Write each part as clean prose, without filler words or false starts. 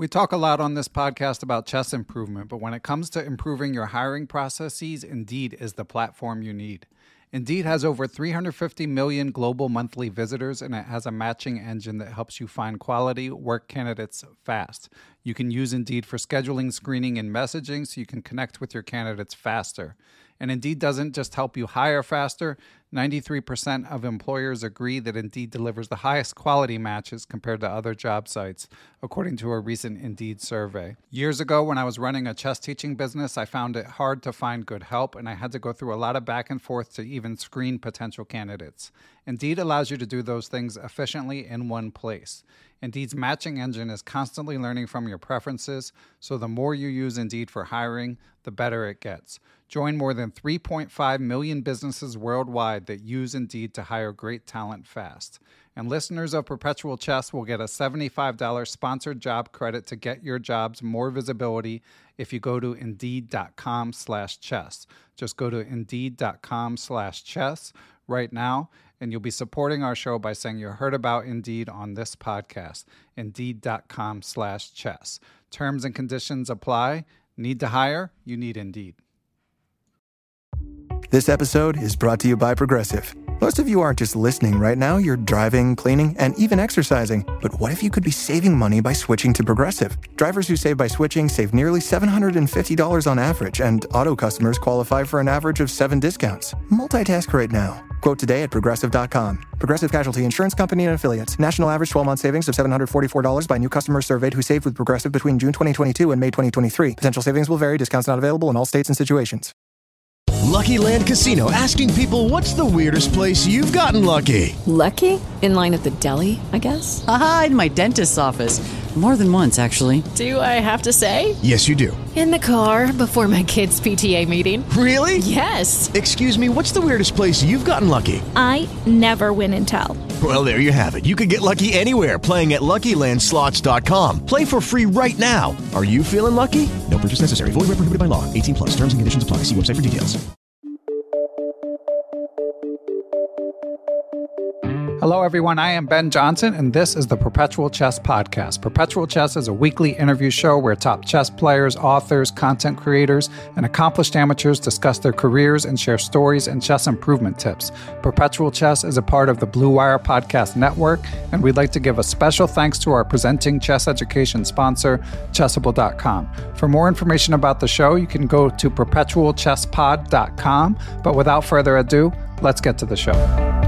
We talk a lot on this podcast about chess improvement, but when it comes to improving your hiring processes, Indeed is the platform you need. Indeed has over 350 million global monthly visitors, and it has a matching engine that helps you find quality work candidates fast. You can use Indeed for scheduling, screening, and messaging so you can connect with your candidates faster. And Indeed doesn't just help you hire faster. 93% of employers agree that Indeed delivers the highest quality matches compared to other job sites, according to a recent Indeed survey. Years ago, when I was running a chess teaching business, I found it hard to find good help, and I had to go through a lot of back and forth to even screen potential candidates. Indeed allows you to do those things efficiently in one place. Indeed's matching engine is constantly learning from your preferences, so the more you use Indeed for hiring, the better it gets. Join more than 3.5 million businesses worldwide that use Indeed to hire great talent fast. And listeners of Perpetual Chess will get a $75 sponsored job credit to get your jobs more visibility if you go to Indeed.com/chess. Just go to Indeed.com/chess right now, and you'll be supporting our show by saying you heard about Indeed on this podcast. Indeed.com/chess. Terms and conditions apply. Need to hire? You need Indeed. This episode is brought to you by Progressive. Most of you aren't just listening right now, you're driving, cleaning, and even exercising. But what if you could be saving money by switching to Progressive? Drivers who save by switching save nearly $750 on average, and auto customers qualify for an average of 7 discounts. Multitask right now. Quote today at Progressive.com. Progressive Casualty Insurance Company and Affiliates. National average 12-month savings of $744 by new customers surveyed who saved with Progressive between June 2022 and May 2023. Potential savings will vary. Discounts not available in all states and situations. Lucky Land Casino, asking people, what's the weirdest place you've gotten lucky? Lucky? In line at the deli, I guess? Aha, in my dentist's office. More than once, actually. Do I have to say? Yes, you do. In the car before my kids' PTA meeting. Really? Yes. Excuse me, what's the weirdest place you've gotten lucky? I never win and tell. Well, there you have it. You can get lucky anywhere, playing at LuckyLandSlots.com. Play for free right now. Are you feeling lucky? No purchase necessary. Void where prohibited by law. 18 plus. Terms and conditions apply. See website for details. Hello, everyone. I am Ben Johnson, and this is the Perpetual Chess Podcast. Perpetual Chess is a weekly interview show where top chess players, authors, content creators, and accomplished amateurs discuss their careers and share stories and chess improvement tips. Perpetual Chess is a part of the Blue Wire Podcast Network, and we'd like to give a special thanks to our presenting chess education sponsor, Chessable.com. For more information about the show, you can go to perpetualchesspod.com. But without further ado, let's get to the show.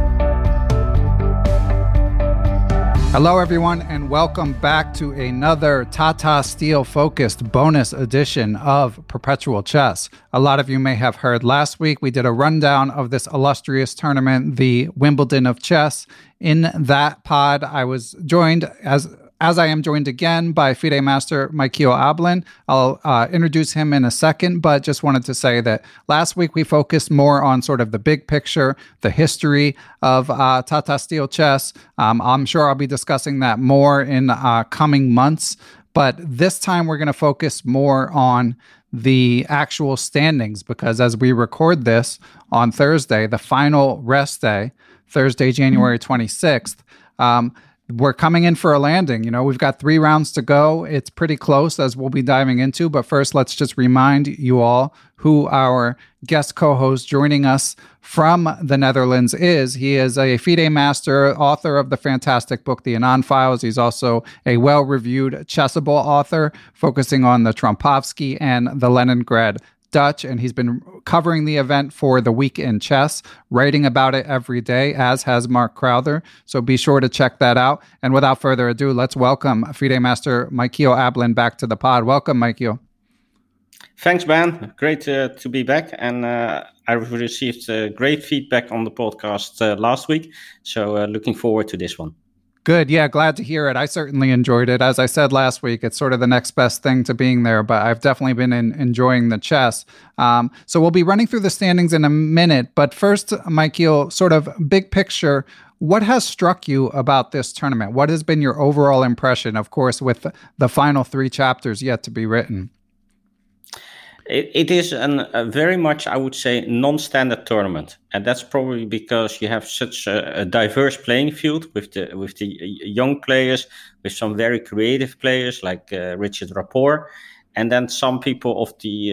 Hello, everyone, and welcome back to another Tata Steel-focused bonus edition of Perpetual Chess. A lot of you may have heard last week we did a rundown of this illustrious tournament, the Wimbledon of Chess. In that pod, I was joined, as I am joined again by FIDE Master Mikhail Ablin. I'll introduce him in a second, but just wanted to say that last week we focused more on sort of the big picture, the history of Tata Steel chess. I'm sure I'll be discussing that more in coming months, but this time we're going to focus more on the actual standings, because as we record this on Thursday, the final rest day, Thursday, January 26th, we're coming in for a landing. You know, we've got 3 rounds to go. It's pretty close, as we'll be diving into. But first, let's just remind you all who our guest co-host joining us from the Netherlands is. He is a FIDE Master, author of the fantastic book, The Anand Files. He's also a well-reviewed Chessable author, focusing on the Trompowsky and the Leningrad Dutch, and he's been covering the event for The Week in Chess, writing about it every day, as has Mark Crowther. So be sure to check that out. And without further ado, let's welcome FIDE Master Mikhail Ablin back to the pod. Welcome, Mikhail. Thanks, Ben. Great to be back. And I received great feedback on the podcast last week. So looking forward to this one. Good. Yeah, glad to hear it. I certainly enjoyed it. As I said last week, it's sort of the next best thing to being there, but I've definitely been enjoying the chess. So we'll be running through the standings in a minute. But first, Mikhail, sort of big picture, what has struck you about this tournament? What has been your overall impression, of course, with the final 3 chapters yet to be written? It is a very much, I would say, non-standard tournament, and that's probably because you have such a diverse playing field with the young players, with some very creative players like Richard Rapport, and then some people of the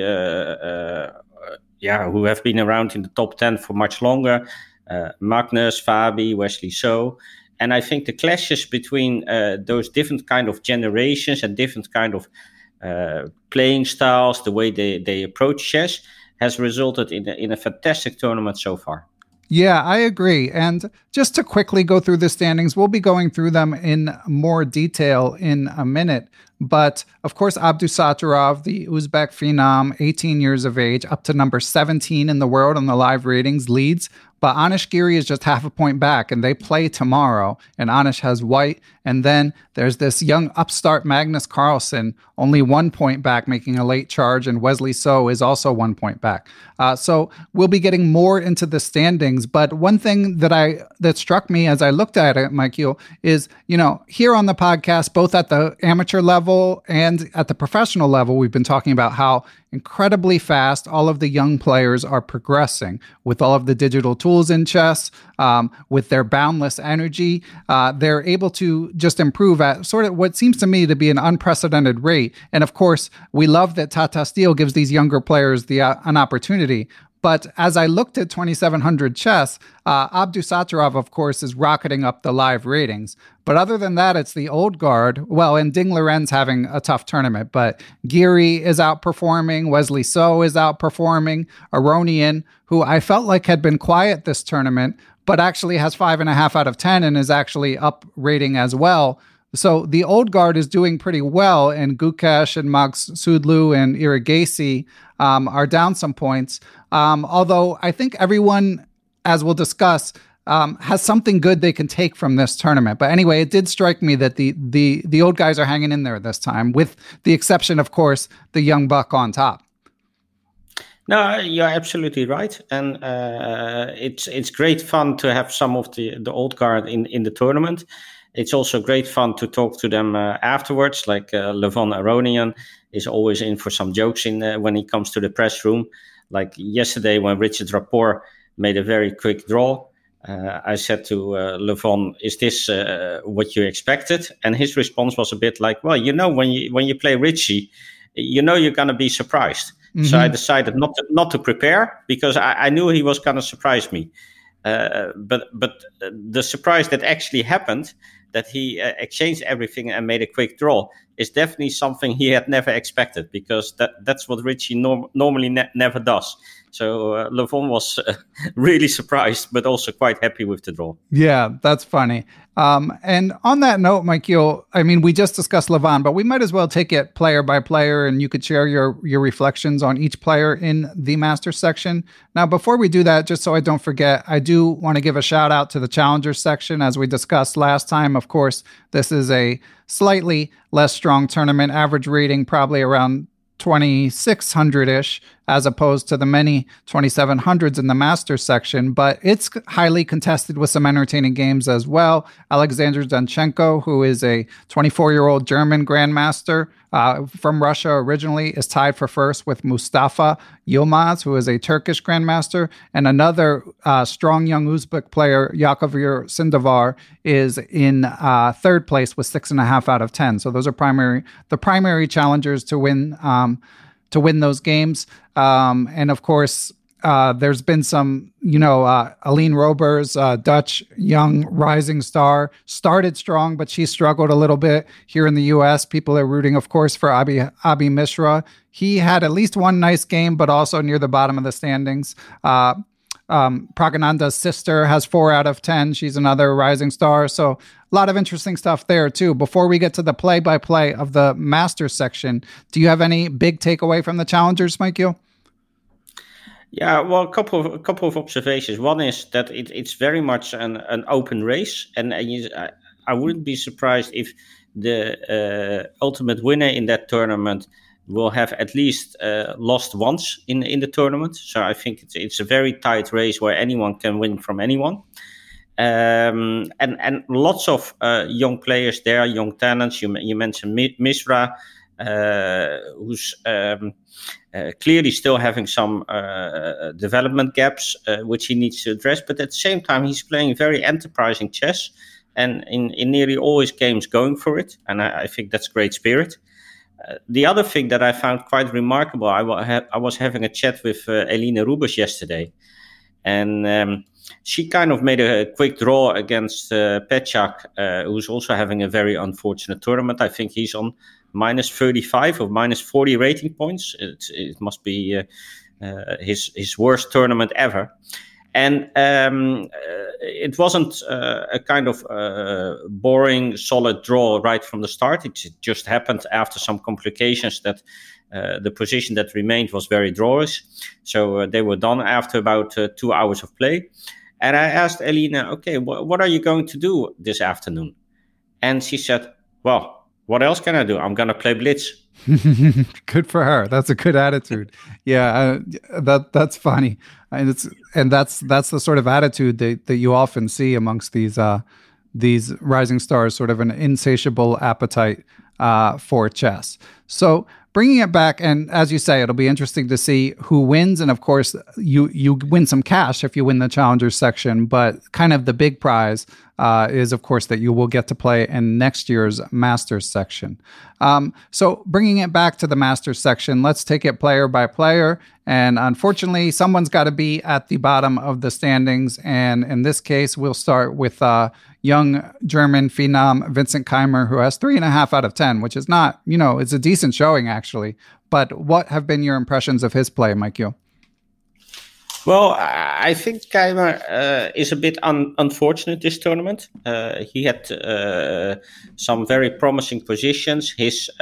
who have been around in the top 10 for much longer, Magnus, Fabi, Wesley So. And I think the clashes between those different kind of generations and different kind of playing styles, the way they approach chess, has resulted in a fantastic tournament so far. Yeah, I agree. And just to quickly go through the standings, we'll be going through them in more detail in a minute. But of course, Abdusattorov, the Uzbek phenom, 18 years of age, up to number 17 in the world on the live ratings, leads. But Anish Giri is just half a point back, and they play tomorrow, and Anish has white. And then there's this young upstart Magnus Carlsen, only 1 point back, making a late charge, and Wesley So is also 1 point back. So we'll be getting more into the standings. But one thing that struck me as I looked at it, Michael, is, here on the podcast, both at the amateur level and at the professional level, we've been talking about how incredibly fast all of the young players are progressing with all of the digital tools in chess, with their boundless energy. They're able to just improve at sort of what seems to me to be an unprecedented rate. And of course, we love that Tata Steel gives these younger players an opportunity. But as I looked at 2700 chess, Abdusattorov, of course, is rocketing up the live ratings. But other than that, it's the old guard. Well, and Ding Liren's having a tough tournament, but Giri is outperforming. Wesley So is outperforming. Aronian, who I felt like had been quiet this tournament, but actually has 5.5 out of 10 and is actually up rating as well. So the old guard is doing pretty well, and Gukesh and Max Sudlu and Irigasi are down some points. Although I think everyone, as we'll discuss, has something good they can take from this tournament. But anyway, it did strike me that the old guys are hanging in there this time, with the exception, of course, the young buck on top. No, you're absolutely right, and it's great fun to have some of the old guard in the tournament. It's also great fun to talk to them afterwards. Like Levon Aronian is always in for some jokes when he comes to the press room. Like yesterday when Richard Rapport made a very quick draw, I said to Levon, "Is this what you expected?" And his response was a bit like, "Well, when you play Richie, you're going to be surprised." Mm-hmm. So I decided not to prepare because I knew he was going to surprise me. But the surprise that actually happened, that he exchanged everything and made a quick draw, is definitely something he had never expected, because that's what Richie normally never does. So Levon was really surprised, but also quite happy with the draw. Yeah, that's funny. And on that note, Michael, I mean, we just discussed Levon, but we might as well take it player by player, and you could share your reflections on each player in the Masters section. Now, before we do that, just so I don't forget, I do want to give a shout out to the Challengers section. As we discussed last time, of course, this is a slightly less strong tournament, average rating probably around 2,600-ish, as opposed to the many 2,700s in the Masters section, but it's highly contested with some entertaining games as well. Alexander Danchenko, who is a 24-year-old German grandmaster from Russia originally, is tied for first with Mustafa Yilmaz, who is a Turkish grandmaster, and another strong young Uzbek player, Yakovir Sindavar, is in third place with 6.5 out of 10. So those are the primary challengers to win those games. And of course, there's been some, Aline Robers, Dutch young rising star, started strong, but she struggled a little bit here in the U.S. People are rooting, of course, for Abi Mishra. He had at least one nice game, but also near the bottom of the standings. Pragananda's sister has 4 out of 10. She's another rising star. So a lot of interesting stuff there too. Before we get to the play-by-play of the Masters section, do you have any big takeaway from the challengers, Michael? Yeah, well, a couple of observations. One is that it's very much an open race, and I wouldn't be surprised if the ultimate winner in that tournament will have at least lost once in the tournament. So I think it's a very tight race where anyone can win from anyone. And lots of young players there, young talents. You mentioned Mishra. who's clearly still having some development gaps, which he needs to address. But at the same time, he's playing very enterprising chess, and in nearly all his games going for it. And I think that's great spirit. The other thing that I found quite remarkable, I was having a chat with Eline Rubers yesterday, and she kind of made a quick draw against Petchak, who's also having a very unfortunate tournament. I think he's on minus 35 or minus 40 rating points. It must be his worst tournament ever. And it wasn't a kind of boring, solid draw right from the start. It just happened after some complications that the position that remained was very drawish. So they were done after about 2 hours of play. And I asked Elina, okay, what are you going to do this afternoon? And she said, well, what else can I do? I'm going to play Blitz. Good for her. That's a good attitude. Yeah, that's funny, and that's the sort of attitude that you often see amongst these rising stars, sort of an insatiable appetite for chess. So bringing it back, and as you say, it'll be interesting to see who wins, and of course, you win some cash if you win the Challengers section, but kind of the big prize is, of course, that you will get to play in next year's Masters section. So bringing it back to the Masters section, let's take it player by player. And unfortunately, someone's got to be at the bottom of the standings. And in this case, we'll start with young German phenom Vincent Keimer, who has 3.5 out of 10, which is not, it's a decent showing, actually. But what have been your impressions of his play, Mike Yu? Well, I think Keimer is a bit unfortunate this tournament. He had some very promising positions. His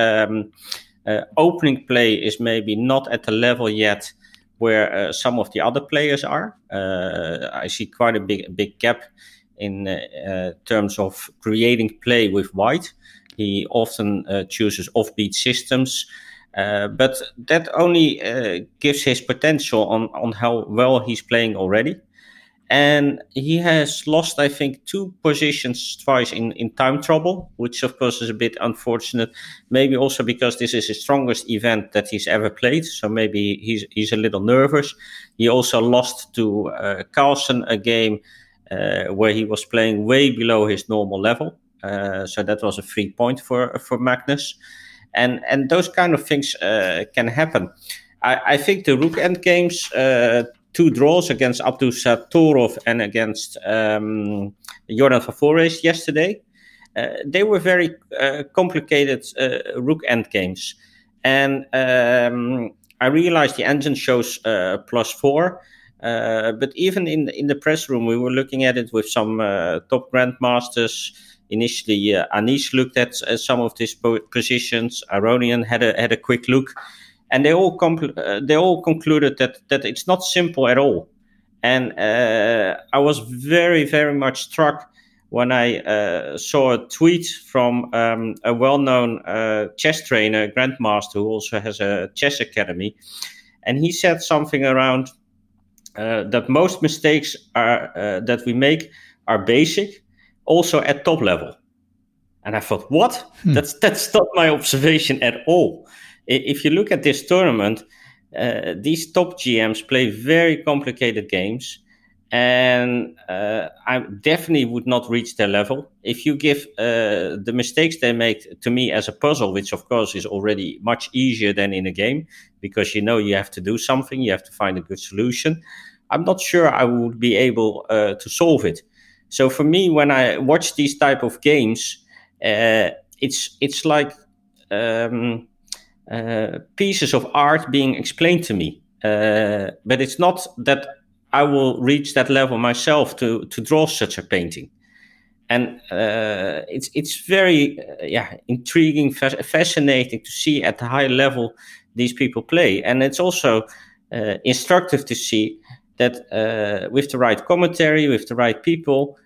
opening play is maybe not at the level yet where some of the other players are. I see quite a big gap in terms of creating play with white. He often chooses offbeat systems. But that only gives his potential on how well he's playing already. And he has lost, I think, 2 positions twice in time trouble, which of course is a bit unfortunate. Maybe also because this is his strongest event that he's ever played. So maybe he's a little nervous. He also lost to Carlsen a game where he was playing way below his normal level. So that was a free point for Magnus. And those kind of things can happen. I think the rook end games, 2 draws against Abdusattorov and against Jordan Favores yesterday, they were very complicated rook end games. And I realized the engine shows +4. But even in the press room, we were looking at it with some top grandmasters. Initially, Anish looked at some of these positions. Aronian had a quick look, and they all concluded that it's not simple at all. And I was very, very much struck when I saw a tweet from a well-known chess trainer, grandmaster, who also has a chess academy, and he said something around that most mistakes that we make are basic. Also at top level. And I thought, what? That's not my observation at all. If you look at this tournament, these top GMs play very complicated games, and I definitely would not reach their level. If you give the mistakes they make to me as a puzzle, which of course is already much easier than in a game, because you have to do something, you have to find a good solution, I'm not sure I would be able to solve it. So for me, when I watch these type of games, it's like pieces of art being explained to me. But it's not that I will reach that level myself to draw such a painting. And it's very intriguing, fascinating to see at the high level these people play. And it's also instructive to see that with the right commentary, with the right people,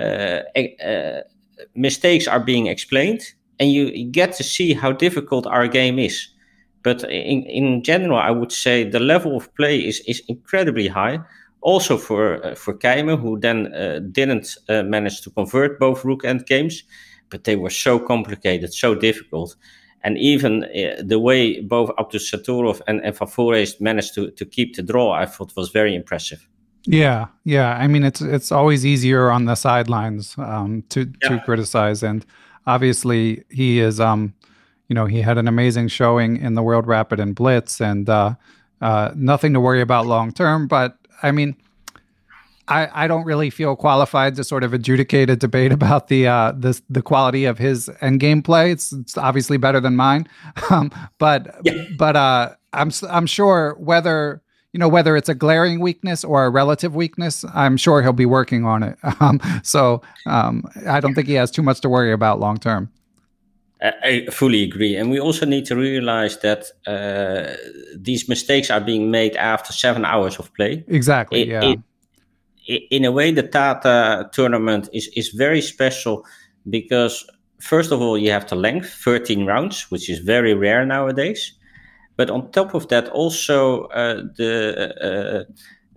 mistakes are being explained, and you get to see how difficult our game is. But in general, I would say the level of play is incredibly high. Also for Keimer, who then didn't manage to convert both rook end games, but they were so complicated, so difficult. And even the way both Abdusattorov and Van Foreest managed to keep the draw, I thought was very impressive. Yeah. I mean, it's always easier on the sidelines to criticize, and obviously he is. He had an amazing showing in the World Rapid and Blitz, and nothing to worry about long term. But I mean, I don't really feel qualified to sort of adjudicate a debate about the quality of his end game play. It's obviously better than mine, but I'm sure whether it's a glaring weakness or a relative weakness, I'm sure he'll be working on it. So I don't think he has too much to worry about long term. I fully agree. And we also need to realize that these mistakes are being made after 7 hours of play. Exactly, In a way, the Tata tournament is very special because, first of all, you have the length, 13 rounds, which is very rare nowadays. But on top of that, also the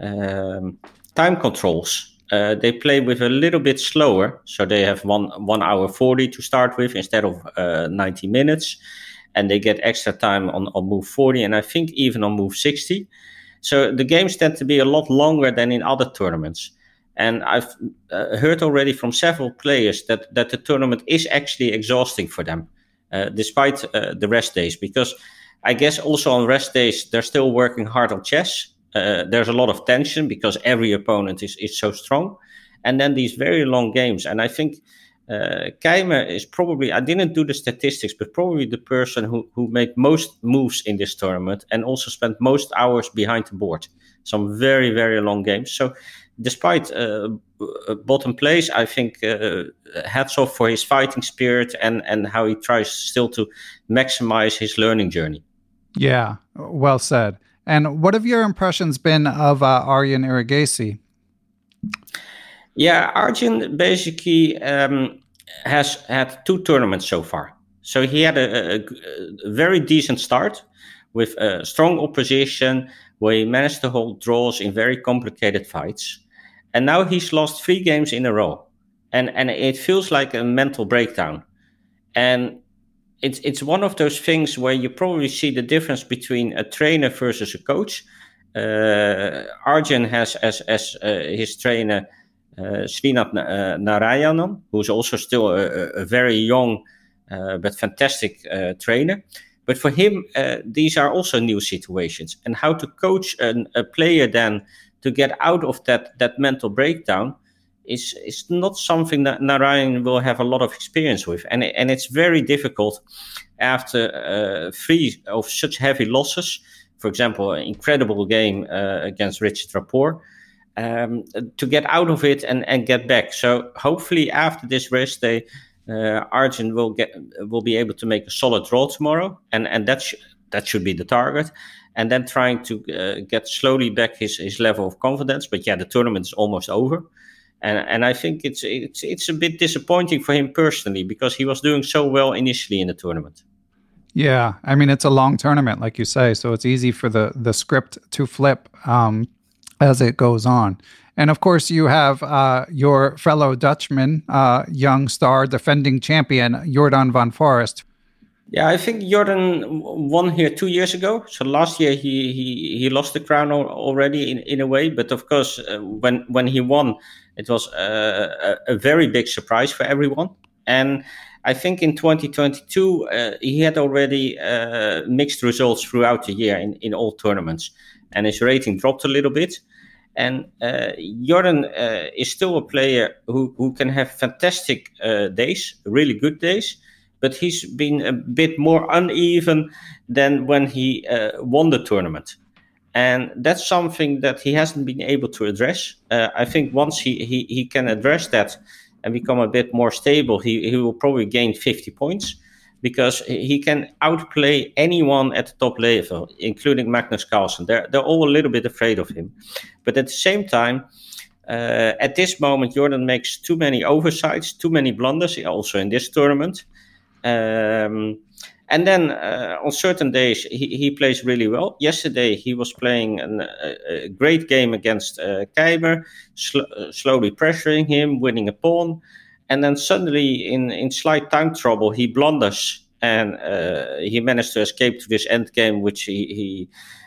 time controls. They play with a little bit slower. So they have 1 hour 40 to start with instead of 90 minutes. And they get extra time on move 40 and I think even on move 60. So the games tend to be a lot longer than in other tournaments. And I've heard already from several players that the tournament is actually exhausting for them, despite the rest days. Because I guess also on rest days, they're still working hard on chess. There's a lot of tension because every opponent is so strong. And then these very long games. And I think Keimer is probably, I didn't do the statistics, but probably the person who made most moves in this tournament and also spent most hours behind the board. Some very, very long games. So despite bottom place, I think hats off for his fighting spirit and how he tries still to maximize his learning journey. Yeah, well said. And what have your impressions been of Arjan Erigaisi? Yeah, Arjan basically has had 2 tournaments so far. So he had a very decent start with a strong opposition where he managed to hold draws in very complicated fights. And now he's lost 3 games in a row. And it feels like a mental breakdown. And it's one of those things where you probably see the difference between a trainer versus a coach. Arjan has as his trainer Srinath Narayanan, who's also still a very young but fantastic trainer. But for him, these are also new situations. And how to coach a player then to get out of that mental breakdown is not something that Narayan will have a lot of experience with. And it's very difficult after 3 of such heavy losses. For example, an incredible game against Richard Rapport, to get out of it and get back. So hopefully after this rest day, Arjan will be able to make a solid draw tomorrow. And that should be the target. And then trying to get slowly back his level of confidence. But yeah, the tournament is almost over. And I think it's a bit disappointing for him personally because he was doing so well initially in the tournament. Yeah, I mean, it's a long tournament, like you say, so it's easy for the script to flip as it goes on. And of course, you have your fellow Dutchman, young star, defending champion, Jordan van Foreest. Yeah, I think Jordan won here 2 years ago. So last year he lost the crown already in a way. But of course, when he won, it was a very big surprise for everyone. And I think in 2022, he had already mixed results throughout the year in all tournaments. And his rating dropped a little bit. And Jordan is still a player who can have fantastic days, really good days. But he's been a bit more uneven than when he won the tournament. And that's something that he hasn't been able to address. I think once he can address that and become a bit more stable, he will probably gain 50 points because he can outplay anyone at the top level, including Magnus Carlsen. They're all a little bit afraid of him. But at the same time, at this moment, Jordan makes too many oversights, too many blunders, also in this tournament. And then on certain days, he plays really well. Yesterday, he was playing a great game against Keimer, slowly pressuring him, winning a pawn. And then suddenly, in slight time trouble, he blunders and he managed to escape to this end game, which he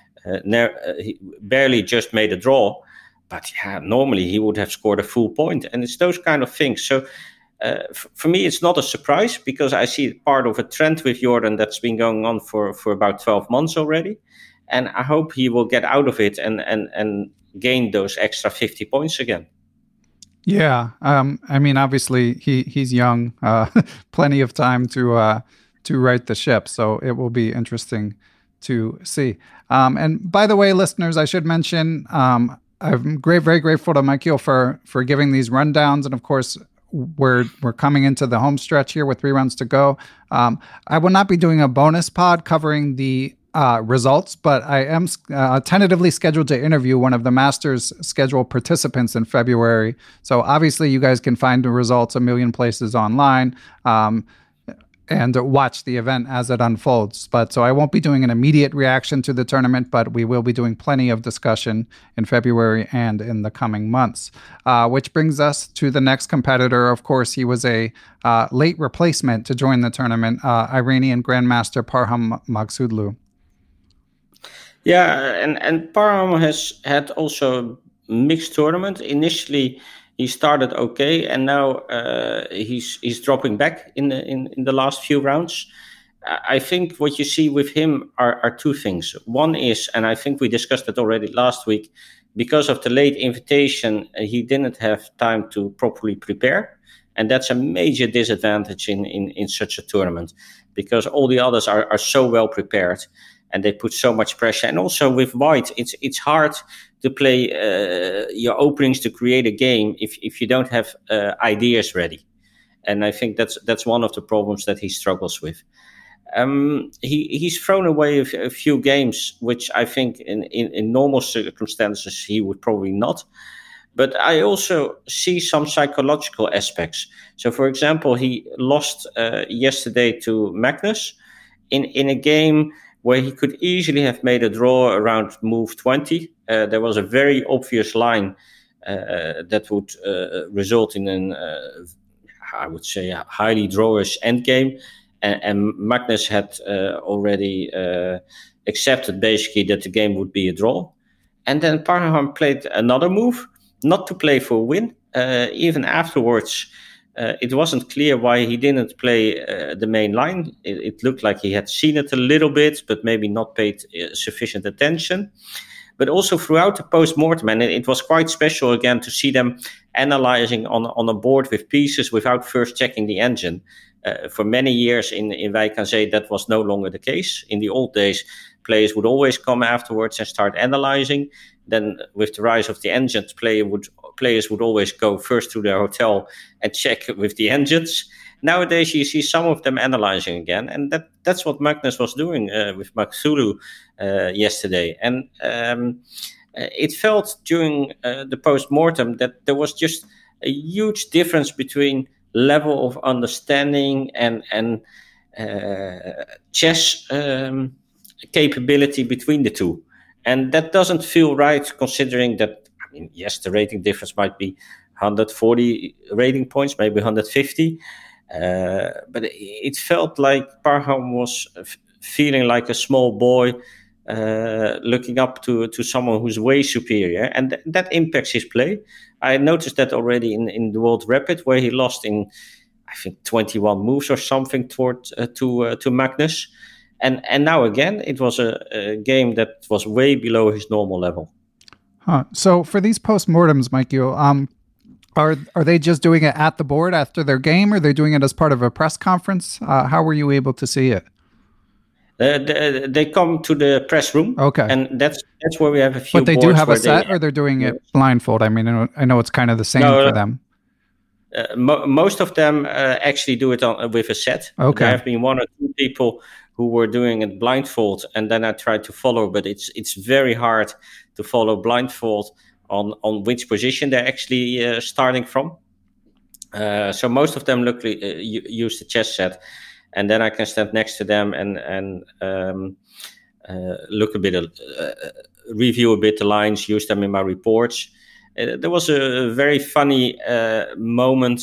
barely just made a draw. But yeah, normally he would have scored a full point, and it's those kind of things. So for me, it's not a surprise, because I see part of a trend with Jordan that's been going on for about 12 months already. And I hope he will get out of it and gain those extra 50 points again. Yeah. I mean, obviously he's young, plenty of time to right the ship. So it will be interesting to see. And by the way, listeners, I should mention, I'm very grateful to Michael for giving these rundowns. And of course, we're coming into the home stretch here with 3 rounds to go. I will not be doing a bonus pod covering the results, but I am tentatively scheduled to interview one of the Masters scheduled participants in February. So obviously you guys can find the results a million places online and watch the event as it unfolds. But so I won't be doing an immediate reaction to the tournament, but we will be doing plenty of discussion in February and in the coming months. Which brings us to the next competitor. Of course, he was a late replacement to join the tournament, Iranian Grandmaster Parham Maghsoodloo. Yeah, and Parham has had also a mixed tournament. Initially, he started okay, and now he's dropping back in the last few rounds. I think what you see with him are 2 things. One is, and I think we discussed it already last week, because of the late invitation, he didn't have time to properly prepare. And that's a major disadvantage in such a tournament, because all the others are so well prepared. And they put so much pressure. And also with white, it's hard to play your openings to create a game if you don't have ideas ready. And I think that's one of the problems that he struggles with. He's thrown away a few games, which I think in normal circumstances he would probably not. But I also see some psychological aspects. So, for example, he lost yesterday to Magnus in a game where he could easily have made a draw around move 20. There was a very obvious line that would result in I would say, a highly drawish endgame. And Magnus had already accepted basically that the game would be a draw. And then Parham played another move, not to play for a win. Even afterwards, it wasn't clear why he didn't play the main line. It looked like he had seen it a little bit, but maybe not paid sufficient attention. But also throughout the post-mortem, and it was quite special again to see them analyzing on a board with pieces without first checking the engine. For many years in Wijk aan Zee, that was no longer the case. In the old days, players would always come afterwards and start analyzing. Then with the rise of the engines, players would always go first to their hotel and check with the engines. Nowadays, you see some of them analyzing again, and that's what Magnus was doing with Maghsoodloo yesterday. And it felt during the post-mortem that there was just a huge difference between level of understanding and chess capability between the two. And that doesn't feel right, considering that, I mean, yes, the rating difference might be 140 rating points, maybe 150. But it felt like Parham was feeling like a small boy looking up to someone who's way superior. And that impacts his play. I noticed that already in the World Rapid, where he lost in, I think, 21 moves or something to Magnus. And now again, it was a game that was way below his normal level. Huh. So for these post-mortems, Michael, are they just doing it at the board after their game, or are they doing it as part of a press conference? How were you able to see it? They come to the press room. Okay. And that's where we have a few But they do have a set, or they're doing it blindfold? I mean, I know it's kind of the same for them. Most of them actually do it with a set. Okay. There have been 1 or 2 people who were doing it blindfold, and then I tried to follow, but it's very hard to follow blindfold on which position they're actually starting from. So most of them use the chess set, and then I can stand next to them and look a bit, review a bit the lines, use them in my reports. There was a very funny moment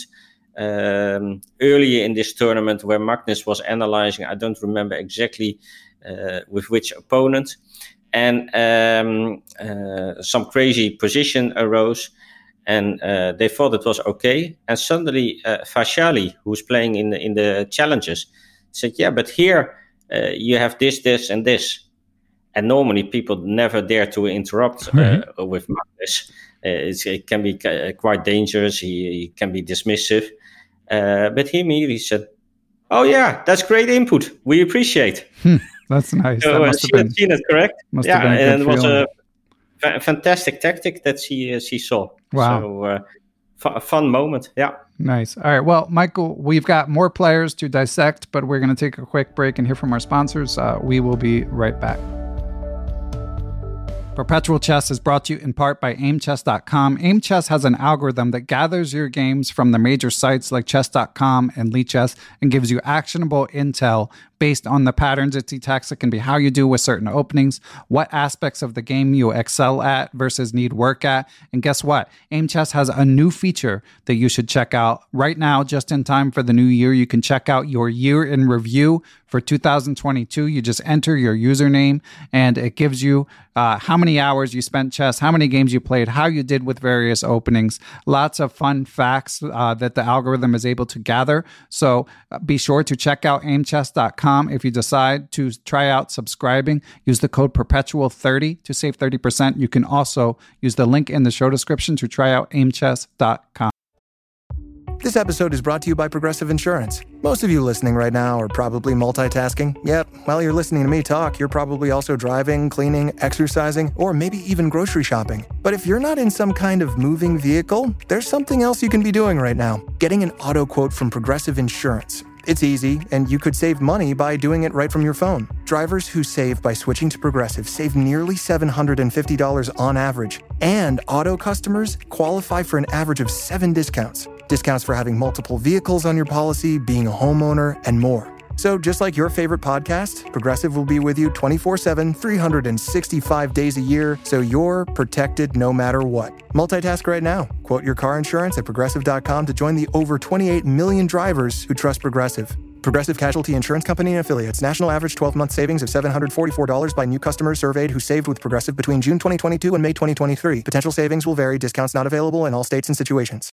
earlier in this tournament where Magnus was analyzing, I don't remember exactly with which opponent, and some crazy position arose, and they thought it was okay. And suddenly Vaishali, who's playing in the challenges, said, yeah, but here you have this, and this. And normally people never dare to interrupt with Magnus. It can be quite dangerous. He can be dismissive. But he immediately said, oh, yeah, that's great input. We appreciate. That's nice. So that must have been, seen it correct. Yeah, and it was a fantastic tactic that she saw. Wow. So a fun moment. Yeah. Nice. All right. Well, Michael, we've got more players to dissect, but we're going to take a quick break and hear from our sponsors. We will be right back. Perpetual Chess is brought to you in part by aimchess.com. Aimchess has an algorithm that gathers your games from the major sites like chess.com and Lichess and gives you actionable intel based on the patterns it detects. It can be how you do with certain openings, what aspects of the game you excel at versus need work at. And guess what? Aimchess has a new feature that you should check out right now, just in time for the new year. You can check out your year in review for 2022. You just enter your username and it gives you how many hours you spent chess, how many games you played, how you did with various openings. Lots of fun facts that the algorithm is able to gather. So be sure to check out aimchess.com. If you decide to try out subscribing, use the code perpetual30 to save 30%. You can also use the link in the show description to try out aimchess.com. This episode is brought to you by Progressive Insurance. Most of you listening right now are probably multitasking. Yep, while you're listening to me talk, you're probably also driving, cleaning, exercising, or maybe even grocery shopping. But if you're not in some kind of moving vehicle, there's something else you can be doing right now. Getting an auto quote from Progressive Insurance. It's easy, and you could save money by doing it right from your phone. Drivers who save by switching to Progressive save nearly $750 on average. And auto customers qualify for an average of 7 discounts. Discounts for having multiple vehicles on your policy, being a homeowner, and more. So just like your favorite podcast, Progressive will be with you 24/7, 365 days a year, so you're protected no matter what. Multitask right now. Quote your car insurance at Progressive.com to join the over 28 million drivers who trust Progressive. Progressive Casualty Insurance Company and Affiliates. National average 12-month savings of $744 by new customers surveyed who saved with Progressive between June 2022 and May 2023. Potential savings will vary. Discounts not available in all states and situations.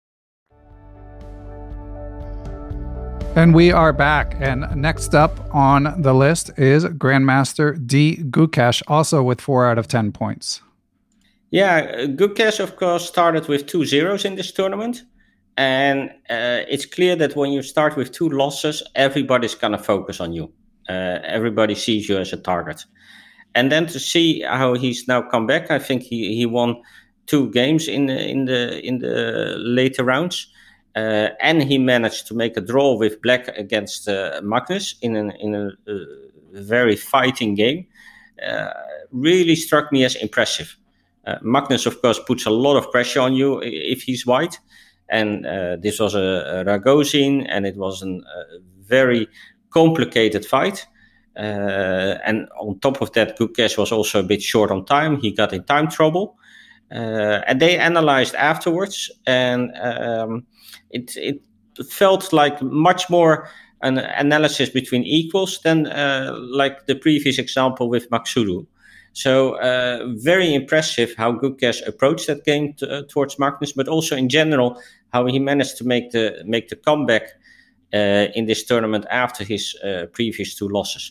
And we are back. And next up on the list is Grandmaster D. Gukesh, also with 4 out of 10 points. Yeah, Gukesh, of course, started with 2 zeros in this tournament. And it's clear that when you start with 2 losses, everybody's going to focus on you. Everybody sees you as a target. And then to see how he's now come back, I think he won 2 games in the later rounds. And he managed to make a draw with Black against Magnus in a very fighting game. Really struck me as impressive. Magnus, of course, puts a lot of pressure on you if he's white. And this was a Ragozin, and it was a very complicated fight. And on top of that, Gukesh was also a bit short on time. He got in time trouble. And they analyzed afterwards, and it felt like much more an analysis between equals than like the previous example with Maksudou. So very impressive how Gukesh approached that game towards Magnus, but also in general how he managed to make the comeback in this tournament after his previous 2 losses.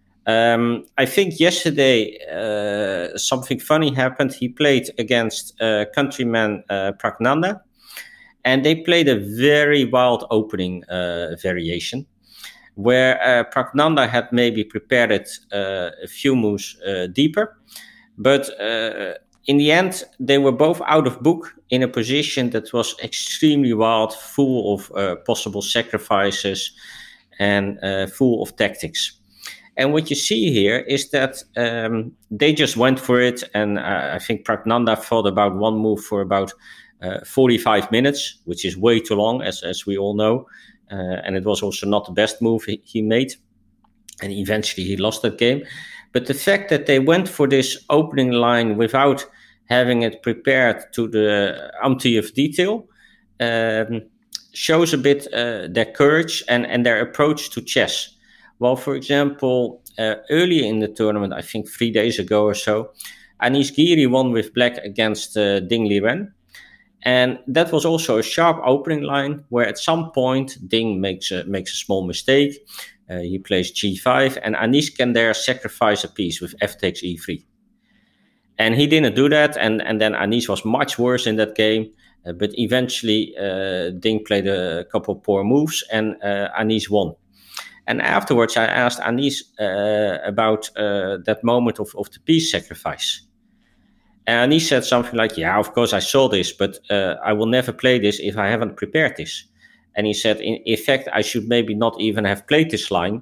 I think yesterday something funny happened. He played against countryman Pragnanda, and they played a very wild opening variation, where Pragnanda had maybe prepared it a few moves deeper. But in the end, they were both out of book in a position that was extremely wild, full of possible sacrifices and full of tactics. And what you see here is that they just went for it. And I think Pragnanda thought about one move for about 45 minutes, which is way too long, as we all know. And it was also not the best move he made. And eventually he lost that game. But the fact that they went for this opening line without having it prepared to the umpteenth detail shows a bit their courage and their approach to chess. Well, for example, earlier in the tournament, I think 3 days ago or so, Anish Giri won with black against Ding Liren. And that was also a sharp opening line where at some point Ding makes a small mistake. He plays g5 and Anish can there sacrifice a piece with f takes e3. And he didn't do that. And then Anish was much worse in that game. But eventually Ding played a couple of poor moves and Anish won. And afterwards I asked Anish about that moment of the piece sacrifice. And Anish said something like, yeah, of course I saw this, but I will never play this if I haven't prepared this. And he said, in fact, I should maybe not even have played this line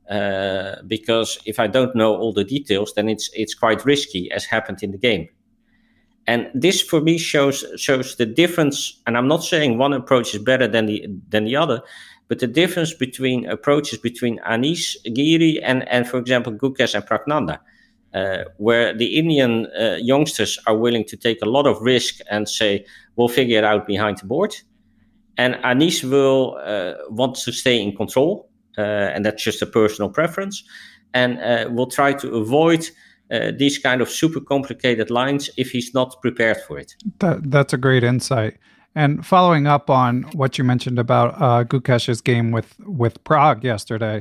because if I don't know all the details, then it's quite risky, as happened in the game. And this for me shows the difference. And I'm not saying one approach is better than the other, but the difference between approaches between Anish Giri and for example, Gukesh and Pragnanda. Where the Indian youngsters are willing to take a lot of risk and say, we'll figure it out behind the board. And Anish will want to stay in control, and that's just a personal preference, and will try to avoid these kind of super complicated lines if he's not prepared for it. That's a great insight. And following up on what you mentioned about Gukesh's game with Pragg yesterday,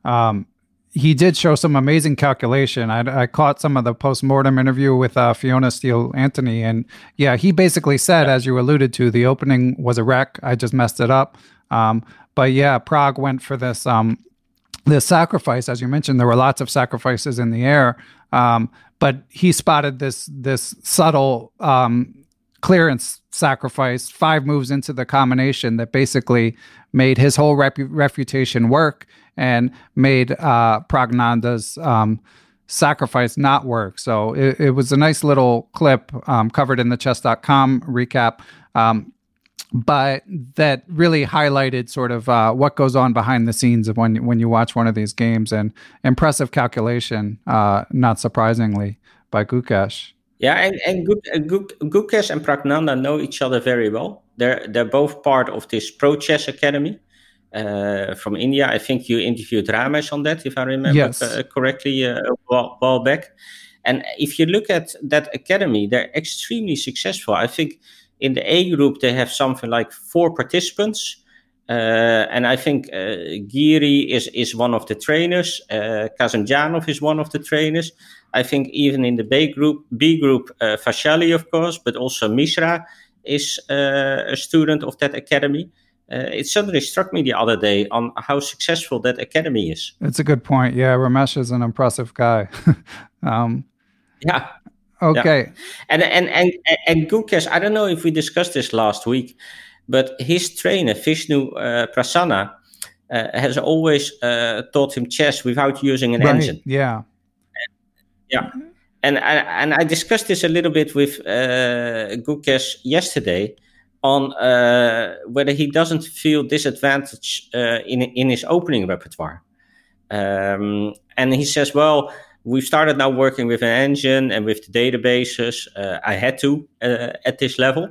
he did show some amazing calculation. I caught some of the post-mortem interview with Fiona Steele-Antony, and yeah, he basically said, as you alluded to, the opening was a wreck. I just messed it up. But yeah, Pragg went for this sacrifice. As you mentioned, there were lots of sacrifices in the air, but he spotted this subtle clearance sacrifice 5 moves into the combination that basically made his whole refutation work and made Pragnanda's sacrifice not work. So it was a nice little clip covered in the chess.com recap, but that really highlighted sort of what goes on behind the scenes of when you watch one of these games, and impressive calculation, not surprisingly, by Gukesh. Yeah, and Gukesh and Pragnanda know each other very well. They're both part of this Pro Chess Academy from India. I think you interviewed Ramesh on that, if I remember correctly, a while back. And if you look at that academy, they're extremely successful. I think in the A group, they have something like 4 participants. And I think Giri is one of the trainers. Kazanjanov is one of the trainers. I think even in the B group, Vashali, of course, but also Mishra is a student of that academy. It suddenly struck me the other day on how successful that academy is. It's a good point. Yeah, Ramesh is an impressive guy. Yeah. Okay. Yeah. And Gukesh, I don't know if we discussed this last week, but his trainer, Vishnu Prasanna, has always taught him chess without using an engine. Yeah. Yeah. And I discussed this a little bit with Gukesh yesterday on whether he doesn't feel disadvantaged in his opening repertoire. And he says, well, we've started now working with an engine and with the databases. I had to at this level.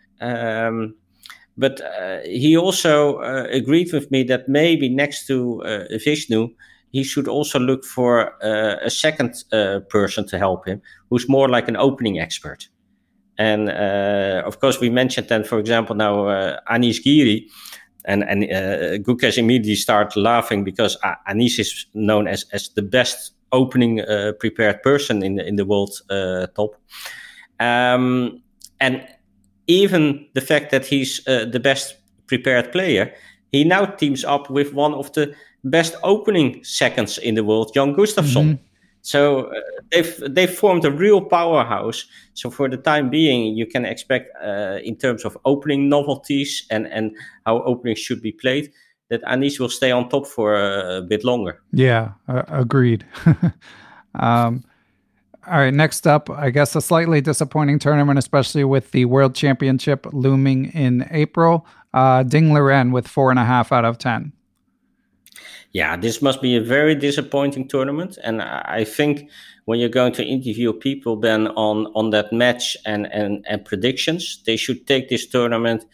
But he also agreed with me that maybe next to Vishnu, he should also look for a second person to help him, who's more like an opening expert. And of course, we mentioned then, for example, now Anish Giri, and Gukesh immediately started laughing because Anish is known as the best opening prepared person in the world top. And even the fact that he's the best prepared player, he now teams up with one of the best opening seconds in the world, Jan Gustafsson. Mm-hmm. So they've formed a real powerhouse. So for the time being, you can expect in terms of opening novelties and how openings should be played, that Anish will stay on top for a bit longer. Yeah, agreed. All right, next up, I guess a slightly disappointing tournament, especially with the World Championship looming in April. Ding Liren with 4.5 out of 10. Yeah, this must be a very disappointing tournament. And I think when you're going to interview people then on that match and predictions, they should take this tournament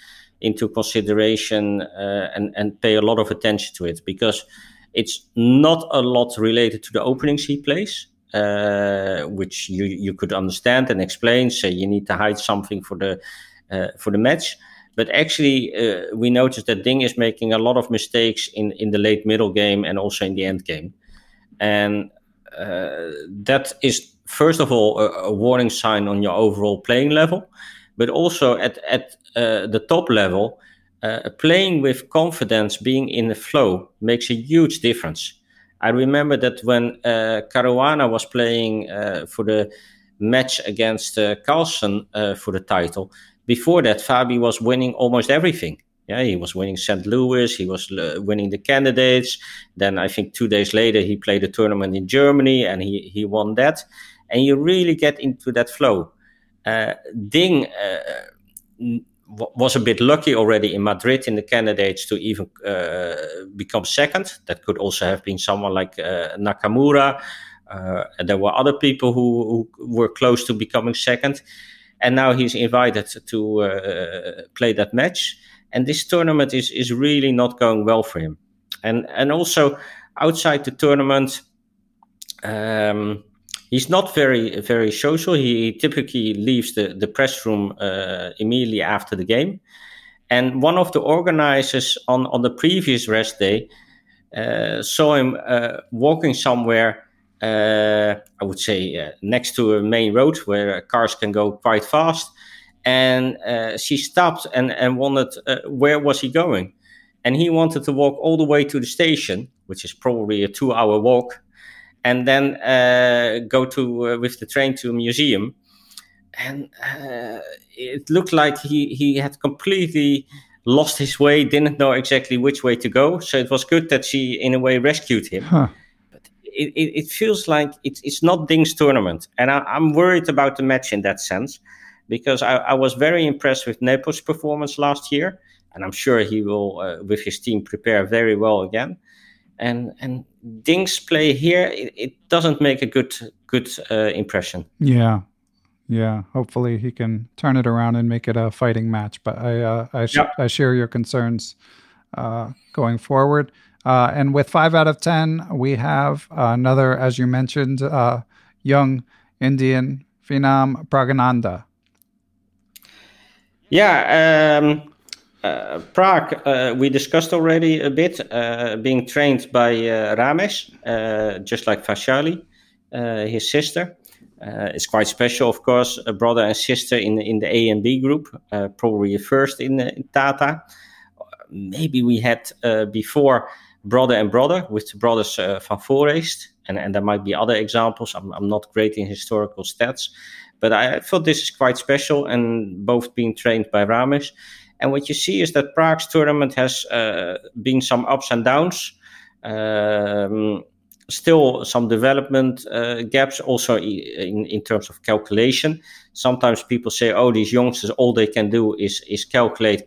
into consideration and pay a lot of attention to it, because it's not a lot related to the openings he plays, which you could understand and explain. So you need to hide something for the match. But actually, we noticed that Ding is making a lot of mistakes in the late middle game and also in the end game. And that is, first of all, a warning sign on your overall playing level. But also at the top level, playing with confidence, being in the flow, makes a huge difference. I remember that when Caruana was playing for the match against Carlsen for the title, before that, Fabi was winning almost everything. Yeah, he was winning St. Louis, he was winning the candidates. Then I think 2 days later, he played a tournament in Germany and he won that. And you really get into that flow. Ding was a bit lucky already in Madrid in the candidates to even become second. That could also have been someone like Nakamura. And there were other people who were close to becoming second. And now he's invited to play that match. And this tournament is really not going well for him. And also outside the tournament, he's not very, very social. He typically leaves the press room immediately after the game. And one of the organizers on the previous rest day saw him walking somewhere, I would say next to a main road where cars can go quite fast. And she stopped and wondered where was he going. And he wanted to walk all the way to the station, which is probably a 2-hour walk, and then go to with the train to a museum. And it looked like he had completely lost his way, didn't know exactly which way to go. So it was good that she, in a way, rescued him. Huh. But it feels like it's not Ding's tournament. And I'm worried about the match in that sense, because I was very impressed with Nepo's performance last year. And I'm sure he will, with his team, prepare very well again. And Ding's play here, it doesn't make a good impression. Yeah. Hopefully he can turn it around and make it a fighting match. But I share your concerns going forward. And with 5 out of 10, we have another, as you mentioned, young Indian Phenom Praggnanandhaa. Yeah. Pragg, we discussed already a bit, being trained by Ramesh, just like Vaishali, his sister. It's quite special, of course, a brother and sister in the A and B group, probably first in Tata. Maybe we had before brother and brother with the brothers Van Foreest, and there might be other examples. I'm not great in historical stats, but I thought this is quite special, and both being trained by Ramesh. And what you see is that Prague's tournament has been some ups and downs, still some development gaps, also in terms of calculation. Sometimes people say, oh, these youngsters, all they can do is calculate.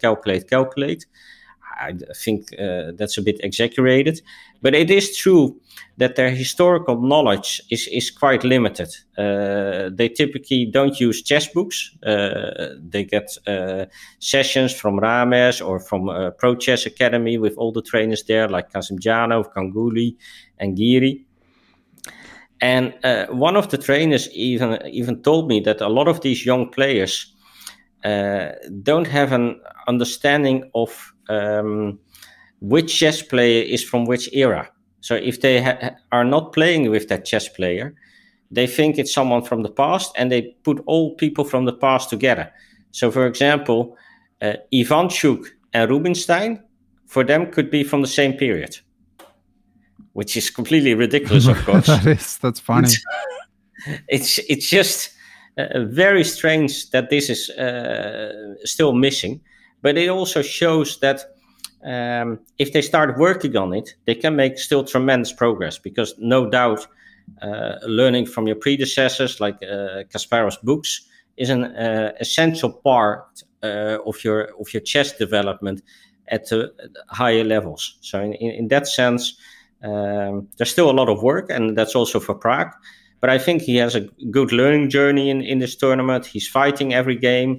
I think that's a bit exaggerated. But it is true that their historical knowledge is quite limited. They typically don't use chess books. They get sessions from Ramesh or from Pro Chess Academy with all the trainers there, like Kasimdzhanov, Ganguly, and Giri. And one of the trainers even told me that a lot of these young players don't have an understanding of which chess player is from which era. So if they are not playing with that chess player, they think it's someone from the past, and they put all people from the past together. So, for example, Ivanchuk and Rubinstein, for them, could be from the same period, which is completely ridiculous, of course. That's funny. It's just very strange that this is still missing. But it also shows that if they start working on it, they can make still tremendous progress, because no doubt learning from your predecessors, like Kasparov's books, is an essential part of your chess development at the higher levels. So in that sense, there's still a lot of work, and that's also for Pragg. But I think he has a good learning journey in this tournament. He's fighting every game.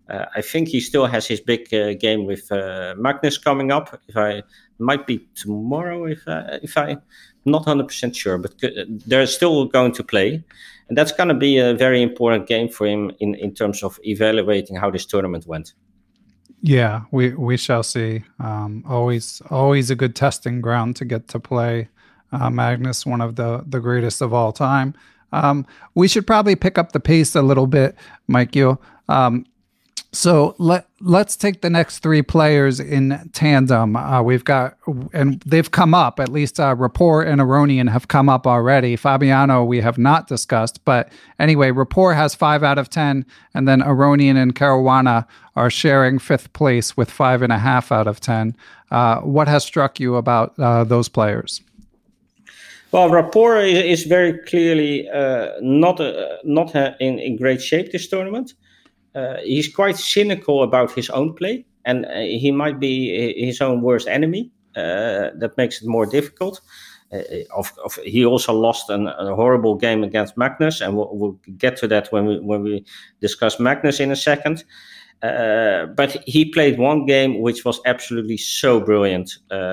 I think he still has his big game with Magnus coming up. Might be tomorrow, if I'm not 100% sure, but they're still going to play. And that's going to be a very important game for him in terms of evaluating how this tournament went. Yeah, we shall see. Always a good testing ground to get to play Magnus, one of the greatest of all time. We should probably pick up the pace a little bit, Michael. So let's take the next three players in tandem. We've got, and they've come up, at least Rapport and Aronian have come up already. Fabiano we have not discussed, but anyway, Rapport has 5 out of 10, and then Aronian and Caruana are sharing 5th place with 5.5 out of 10. What has struck you about those players? Well, Rapport is very clearly not in great shape this tournament. He's quite cynical about his own play, and he might be his own worst enemy. That makes it more difficult. He also lost a horrible game against Magnus, and we'll get to that when we discuss Magnus in a second. But he played one game which was absolutely so brilliant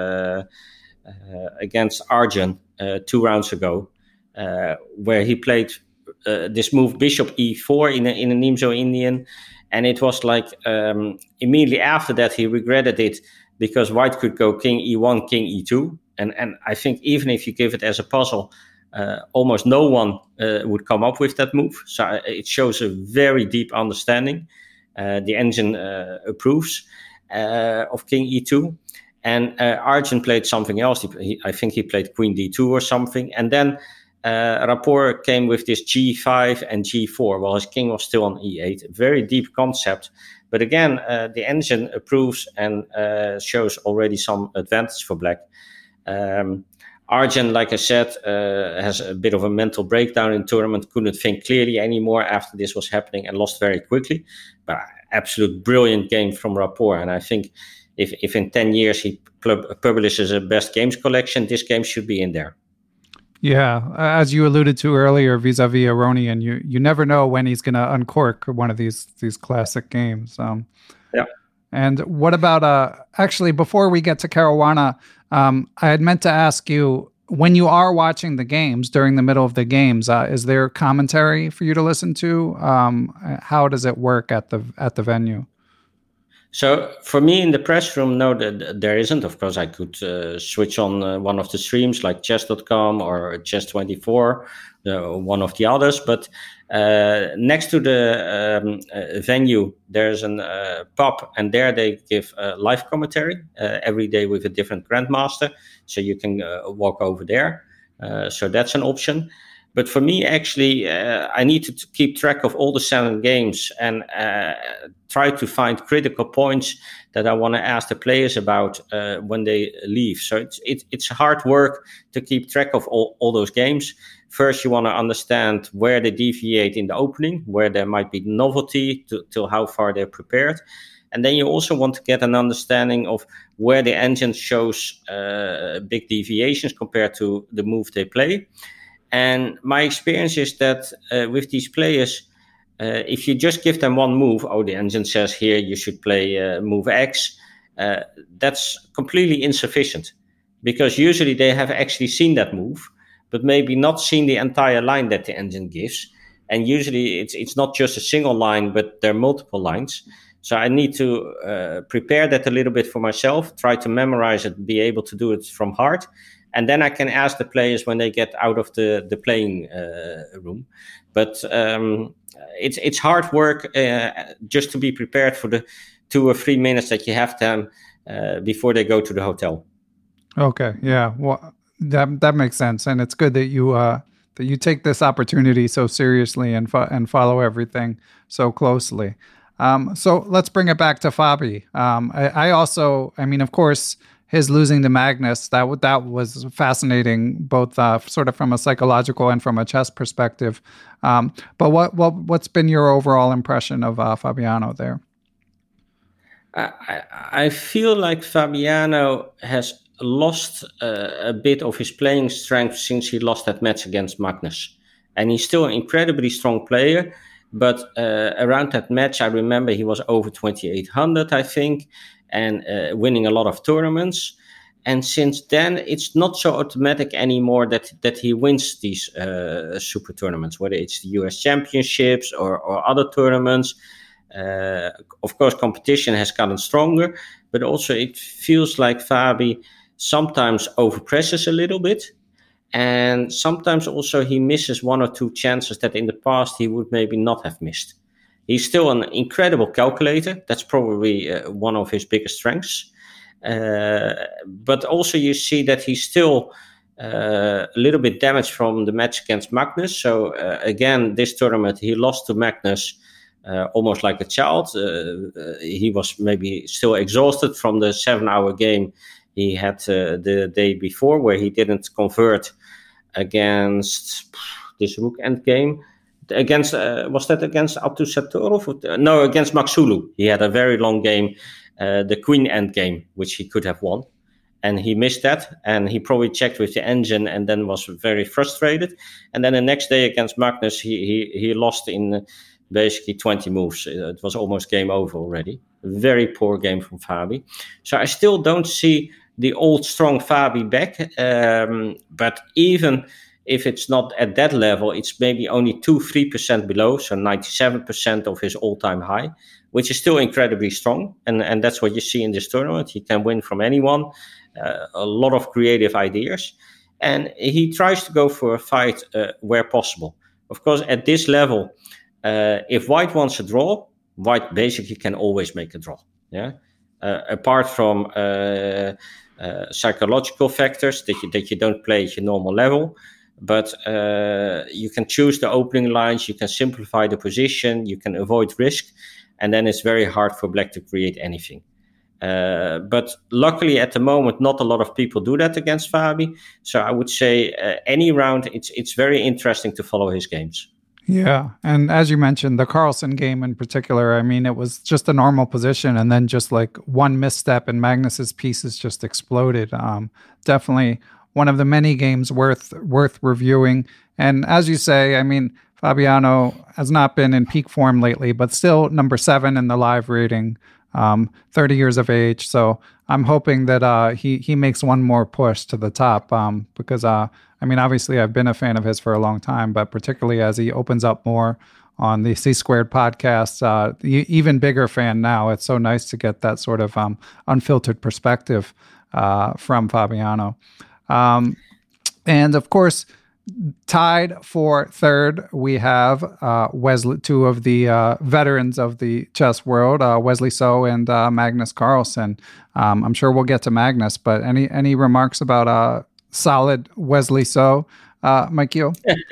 against Arjun 2 rounds ago, where he played this move Bishop E4 in a Nimzo Indian, and it was like immediately after that he regretted it because White could go King E1, King E2, and I think even if you give it as a puzzle, almost no one would come up with that move. So it shows a very deep understanding. The engine approves of King E2. And Arjun played something else. I think he played Queen D2 or something. And then Rapport came with this G5 and G4 while his king was still on E8. Very deep concept. But again, the engine approves and shows already some advantage for black. Arjun, like I said, has a bit of a mental breakdown in tournament. Couldn't think clearly anymore after this was happening and lost very quickly. But absolute brilliant game from Rapport. And I think if in 10 years he publishes a best games collection, this game should be in there. Yeah, as you alluded to earlier, vis-a-vis Aronian, you never know when he's going to uncork one of these classic games. Yeah. And what about, actually, before we get to Caruana, I had meant to ask you, when you are watching the games, during the middle of the games, is there commentary for you to listen to? How does it work at the venue? So for me in the press room, no, there isn't. Of course, I could switch on one of the streams like chess.com or chess24, one of the others. But next to the venue, there's a pub, and there they give live commentary every day with a different grandmaster. So you can walk over there. So that's an option. But for me, actually, I need to keep track of all the 7 games and try to find critical points that I want to ask the players about when they leave. So it's hard work to keep track of all those games. First, you want to understand where they deviate in the opening, where there might be novelty to how far they're prepared. And then you also want to get an understanding of where the engine shows big deviations compared to the move they play. And my experience is that with these players, if you just give them one move, the engine says here you should play move X, that's completely insufficient. Because usually they have actually seen that move, but maybe not seen the entire line that the engine gives. And usually it's not just a single line, but there are multiple lines. So I need to prepare that a little bit for myself, try to memorize it, be able to do it from heart. And then I can ask the players when they get out of the playing room. But it's hard work just to be prepared for the 2 or 3 minutes that you have them before they go to the hotel. Okay, yeah, well, that makes sense, and it's good that you take this opportunity so seriously and follow everything so closely. So let's bring it back to Fabi. I mean, of course, his losing to Magnus, that was fascinating, both sort of from a psychological and from a chess perspective. But what's been your overall impression of Fabiano there? I feel like Fabiano has lost a bit of his playing strength since he lost that match against Magnus. And he's still an incredibly strong player. But around that match, I remember he was over 2,800, I think, and winning a lot of tournaments. And since then, it's not so automatic anymore that he wins these super tournaments, whether it's the US Championships or other tournaments. Of course, competition has gotten stronger, but also it feels like Fabi sometimes overpresses a little bit. And sometimes also he misses one or two chances that in the past he would maybe not have missed. He's still an incredible calculator. That's probably one of his biggest strengths. But also you see that he's still a little bit damaged from the match against Magnus. So again, this tournament he lost to Magnus almost like a child. He was maybe still exhausted from the 7-hour game he had the day before, where he didn't convert against this rook end game. Against was that against Abdul Sattorov? No, against Maxulu. He had a very long game, the queen end game, which he could have won, and he missed that. And he probably checked with the engine, and then was very frustrated. And then the next day against Magnus, he lost in basically 20 moves. It was almost game over already. Very poor game from Fabi. So I still don't see the old strong Fabi back, but even if it's not at that level, it's maybe only 2-3% below, so 97% of his all-time high, which is still incredibly strong, and that's what you see in this tournament. He can win from anyone, a lot of creative ideas, and he tries to go for a fight where possible. Of course, at this level, if White wants a draw, White basically can always make a draw. Yeah, apart from psychological factors that you don't play at your normal level, but you can choose the opening lines, you can simplify the position, you can avoid risk, and then it's very hard for Black to create anything. But luckily at the moment, not a lot of people do that against Fabi. So I would say any round, it's very interesting to follow his games. Yeah. And as you mentioned, the Carlsen game in particular, I mean, it was just a normal position, and then just like one misstep and Magnus's pieces just exploded. Definitely one of the many games worth reviewing. And as you say, I mean, Fabiano has not been in peak form lately, but still number 7 in the live rating, 30 years of age. So I'm hoping that he makes one more push to the top, because I mean, obviously I've been a fan of his for a long time, but particularly as he opens up more on the C Squared podcast, even bigger fan now. It's so nice to get that sort of unfiltered perspective from Fabiano. And of course, tied for third, we have Wesley, two of the veterans of the chess world, Wesley So and Magnus Carlsen. I'm sure we'll get to Magnus, but any remarks about solid Wesley So, Mikhail?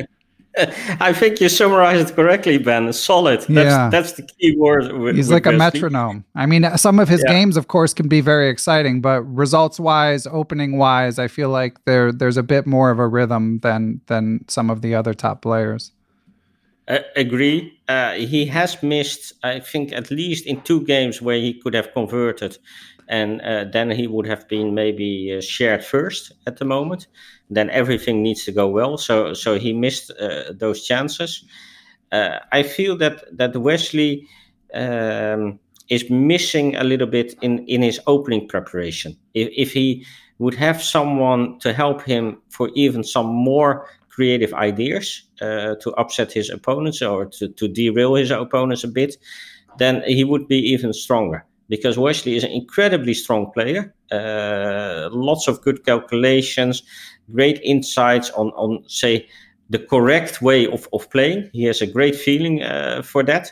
I think you summarized it correctly, Ben. Solid. That's the key word. He's like a metronome. I mean, some of his games, of course, can be very exciting, but results-wise, opening-wise, I feel like there's a bit more of a rhythm than some of the other top players. Agree. He has missed, I think, at least in 2 games where he could have converted, and then he would have been maybe shared first at the moment. Then everything needs to go well. So he missed those chances. I feel that Wesley is missing a little bit in his opening preparation. If he would have someone to help him for even some more creative ideas to upset his opponents or to derail his opponents a bit, then he would be even stronger. Because Wesley is an incredibly strong player, lots of good calculations, great insights on say, the correct way of playing. He has a great feeling for that.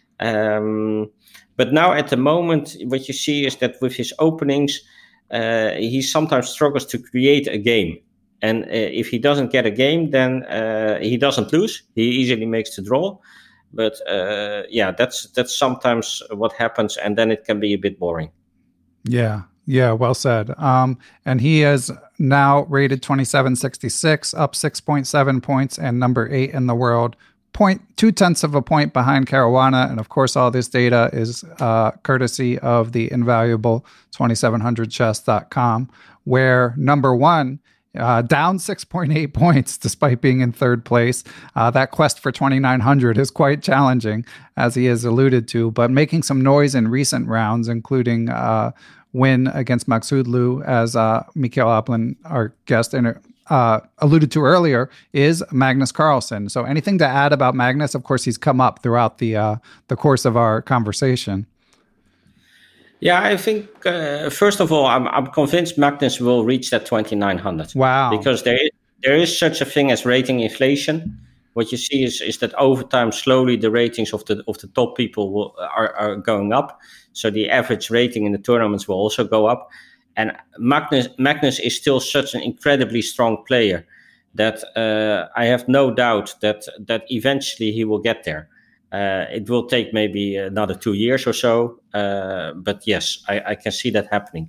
But now at the moment, what you see is that with his openings, he sometimes struggles to create a game. And if he doesn't get a game, then he doesn't lose. He easily makes the draw. But that's sometimes what happens, and then it can be a bit boring. Yeah, well said. And he is now rated 2766, up 6.7 points, and number 8 in the world, 0.2 of a point behind Caruana. And of course, all this data is courtesy of the invaluable 2700chess.com, where number 1 down 6.8 points despite being in third place. That quest for 2,900 is quite challenging, as he has alluded to, but making some noise in recent rounds, including win against Magsudlu, as Mikael Aplin, our guest, alluded to earlier, is Magnus Carlsen. So anything to add about Magnus? Of course, he's come up throughout the course of our conversation. Yeah, I think, first of all, I'm convinced Magnus will reach that 2,900. Wow. Because there is such a thing as rating inflation. What you see is that over time, slowly the ratings of the top people are going up. So the average rating in the tournaments will also go up. And Magnus is still such an incredibly strong player that I have no doubt that eventually he will get there. It will take maybe another 2 years or so, but yes, I can see that happening.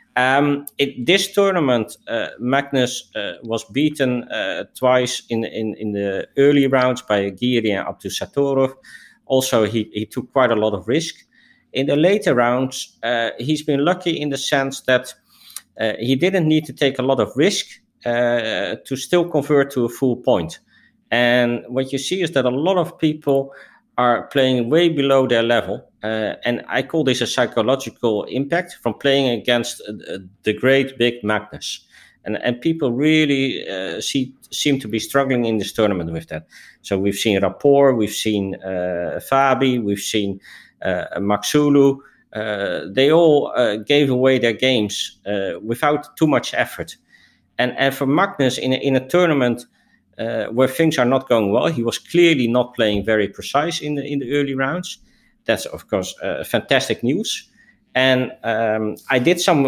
This tournament, Magnus was beaten twice in the early rounds by Giri and Abdusattorov. Also, he took quite a lot of risk. In the later rounds, he's been lucky in the sense that he didn't need to take a lot of risk to still convert to a full point. And what you see is that a lot of people are playing way below their level. And I call this a psychological impact from playing against the great big Magnus. And people really seem to be struggling in this tournament with that. So we've seen Rapport, we've seen Fabi, we've seen Magsulu. They all gave away their games without too much effort. And for Magnus, in a tournament where things are not going well, he was clearly not playing very precise in the early rounds. That's, of course, fantastic news. And I did some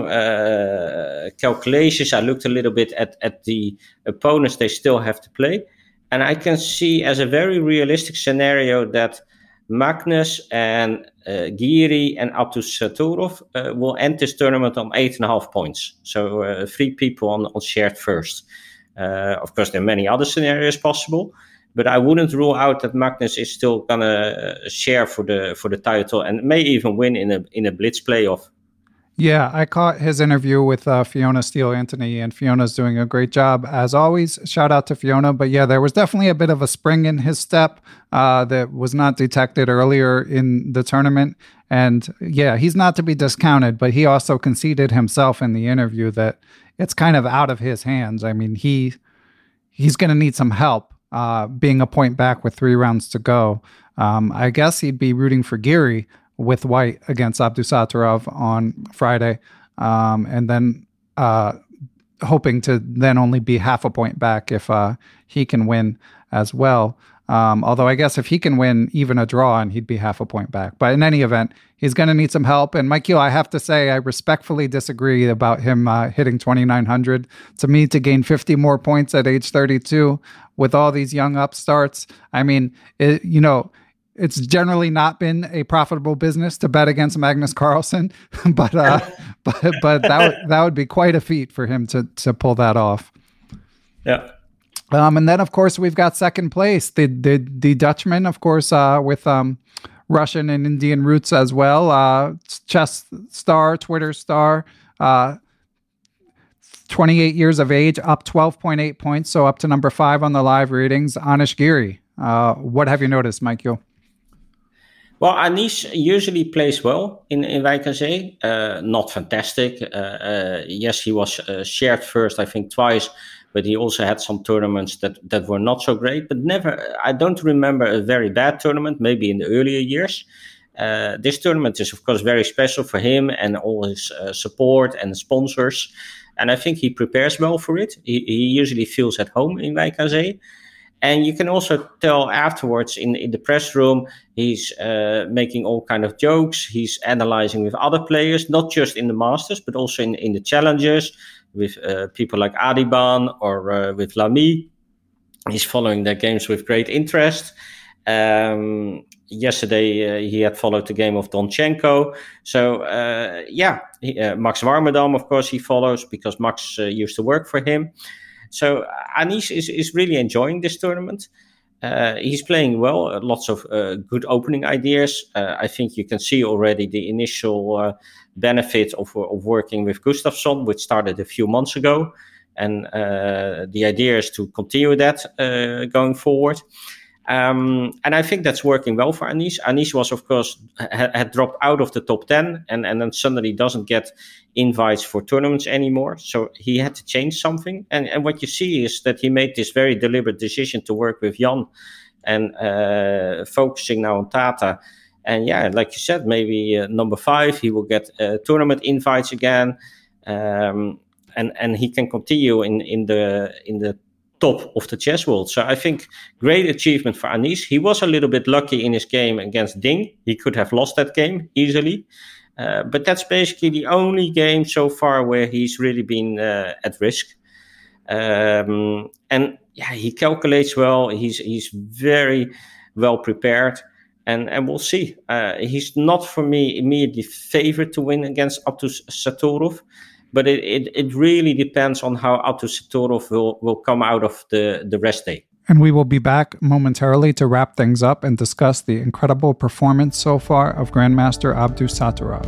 calculations. I looked a little bit at the opponents they still have to play. And I can see as a very realistic scenario that Magnus and Giri and Abdusattorov will end this tournament on 8.5 points. So 3 people on shared first. Of course, there are many other scenarios possible, but I wouldn't rule out that Magnus is still gonna share for the title and may even win in a blitz playoff. Yeah, I caught his interview with Fiona Steele-Antony, and Fiona's doing a great job as always. Shout out to Fiona. But yeah, there was definitely a bit of a spring in his step that was not detected earlier in the tournament. And yeah, he's not to be discounted, but he also conceded himself in the interview that it's kind of out of his hands. I mean, he's going to need some help being a point back with 3 rounds to go. I guess he'd be rooting for Giri with white against Abdusattorov on Friday, and then hoping to then only be half a point back if he can win as well. Although I guess if he can win even a draw, and he'd be half a point back. But in any event, he's going to need some help. And Mike, I have to say, I respectfully disagree about him hitting 2,900. To me, to gain 50 more points at age 32 with all these young upstarts, I mean, it's generally not been a profitable business to bet against Magnus Carlsen, but that would be quite a feat for him to pull that off. Yeah. And then, of course, we've got second place, the Dutchman, of course, with Russian and Indian roots as well. Chess star, Twitter star, 28 years of age, up 12.8 points, so up to number 5 on the live ratings. Anish Giri. What have you noticed, Michael? Well, Anish usually plays well in Wijk aan Zee. Not fantastic. Yes, he was shared first, I think, twice. But he also had some tournaments that were not so great. But I don't remember a very bad tournament, maybe in the earlier years. This tournament is, of course, very special for him and all his support and sponsors. And I think he prepares well for it. He usually feels at home in Wijk aan Zee. And you can also tell afterwards in the press room, he's making all kind of jokes. He's analyzing with other players, not just in the Masters, but also in the Challengers, with people like Adiban or with Lamy. He's following their games with great interest. Yesterday, he had followed the game of Donchenko. So, Max Warmerdam, of course, he follows because Max used to work for him. So Anish is really enjoying this tournament. He's playing well, lots of good opening ideas. I think you can see already the initial benefit of working with Gustafsson, which started a few months ago. And the idea is to continue that going forward. And I think that's working well for Anish. Anish was, of course, had dropped out of the top 10 and then suddenly doesn't get invites for tournaments anymore. So he had to change something. And what you see is that he made this very deliberate decision to work with Jan and focusing now on Tata. And yeah, like you said, maybe number 5, he will get tournament invites again. And he can continue in the top of the chess world. So I think great achievement for Anish. He was a little bit lucky in his game against Ding. He could have lost that game easily. But that's basically the only game so far where he's really been at risk. And yeah, he calculates well. He's very well prepared. And we'll see. He's not, for me, immediately favored to win against Abdus Satorov. But it really depends on how Abdus Satorov will come out of the rest day. And we will be back momentarily to wrap things up and discuss the incredible performance so far of Grandmaster Abdus Satorov.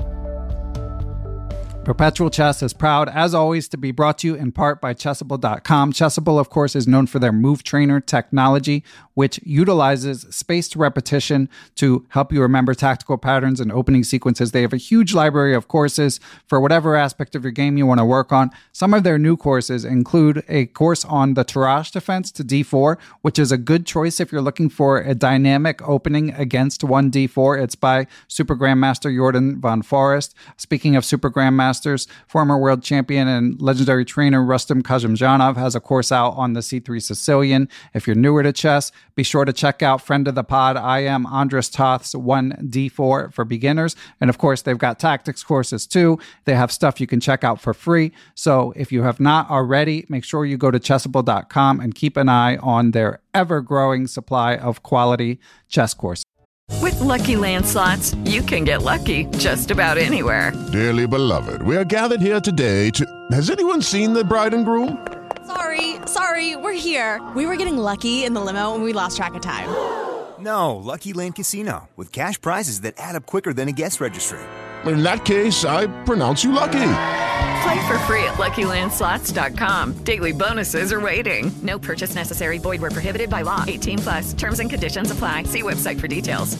Perpetual Chess is proud, as always, to be brought to you in part by Chessable.com. Chessable, of course, is known for their Move Trainer technology, which utilizes spaced repetition to help you remember tactical patterns and opening sequences. They have a huge library of courses for whatever aspect of your game you want to work on. Some of their new courses include a course on the Tarrasch defense to d4, which is a good choice if you're looking for a dynamic opening against one d4. It's by Super Grandmaster Jordan van Forest. Speaking of Super Grandmasters, former world champion and legendary trainer Rustam Kazimjanov has a course out on the C3 Sicilian. If you're newer to chess, be sure to check out friend of the pod, I am Andras Toth's 1D4 for beginners. And of course, they've got tactics courses too. They have stuff you can check out for free. So if you have not already, make sure you go to Chessable.com and keep an eye on their ever-growing supply of quality chess courses. With Lucky Land Slots, you can get lucky just about anywhere. Dearly beloved, we are gathered here today to... Has anyone seen the bride and groom? Sorry, we're here. We were getting lucky in the limo and we lost track of time. No, Lucky Land Casino, with cash prizes that add up quicker than a guest registry. In that case, I pronounce you lucky. Play for free at LuckyLandSlots.com. Daily bonuses are waiting. No purchase necessary. Void where prohibited by law. 18+. Terms and conditions apply. See website for details.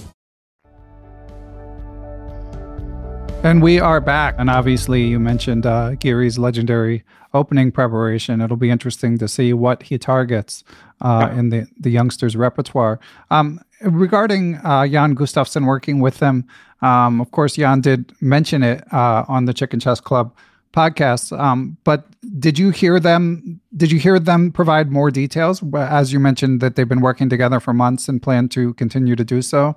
And we are back. And obviously, you mentioned Giri's legendary opening preparation. It'll be interesting to see what he targets in the youngsters' repertoire. Regarding Jan Gustafsson working with them, of course, Jan did mention it on the Chicken Chess Club podcast. But did you hear them provide more details? As you mentioned that they've been working together for months and plan to continue to do so.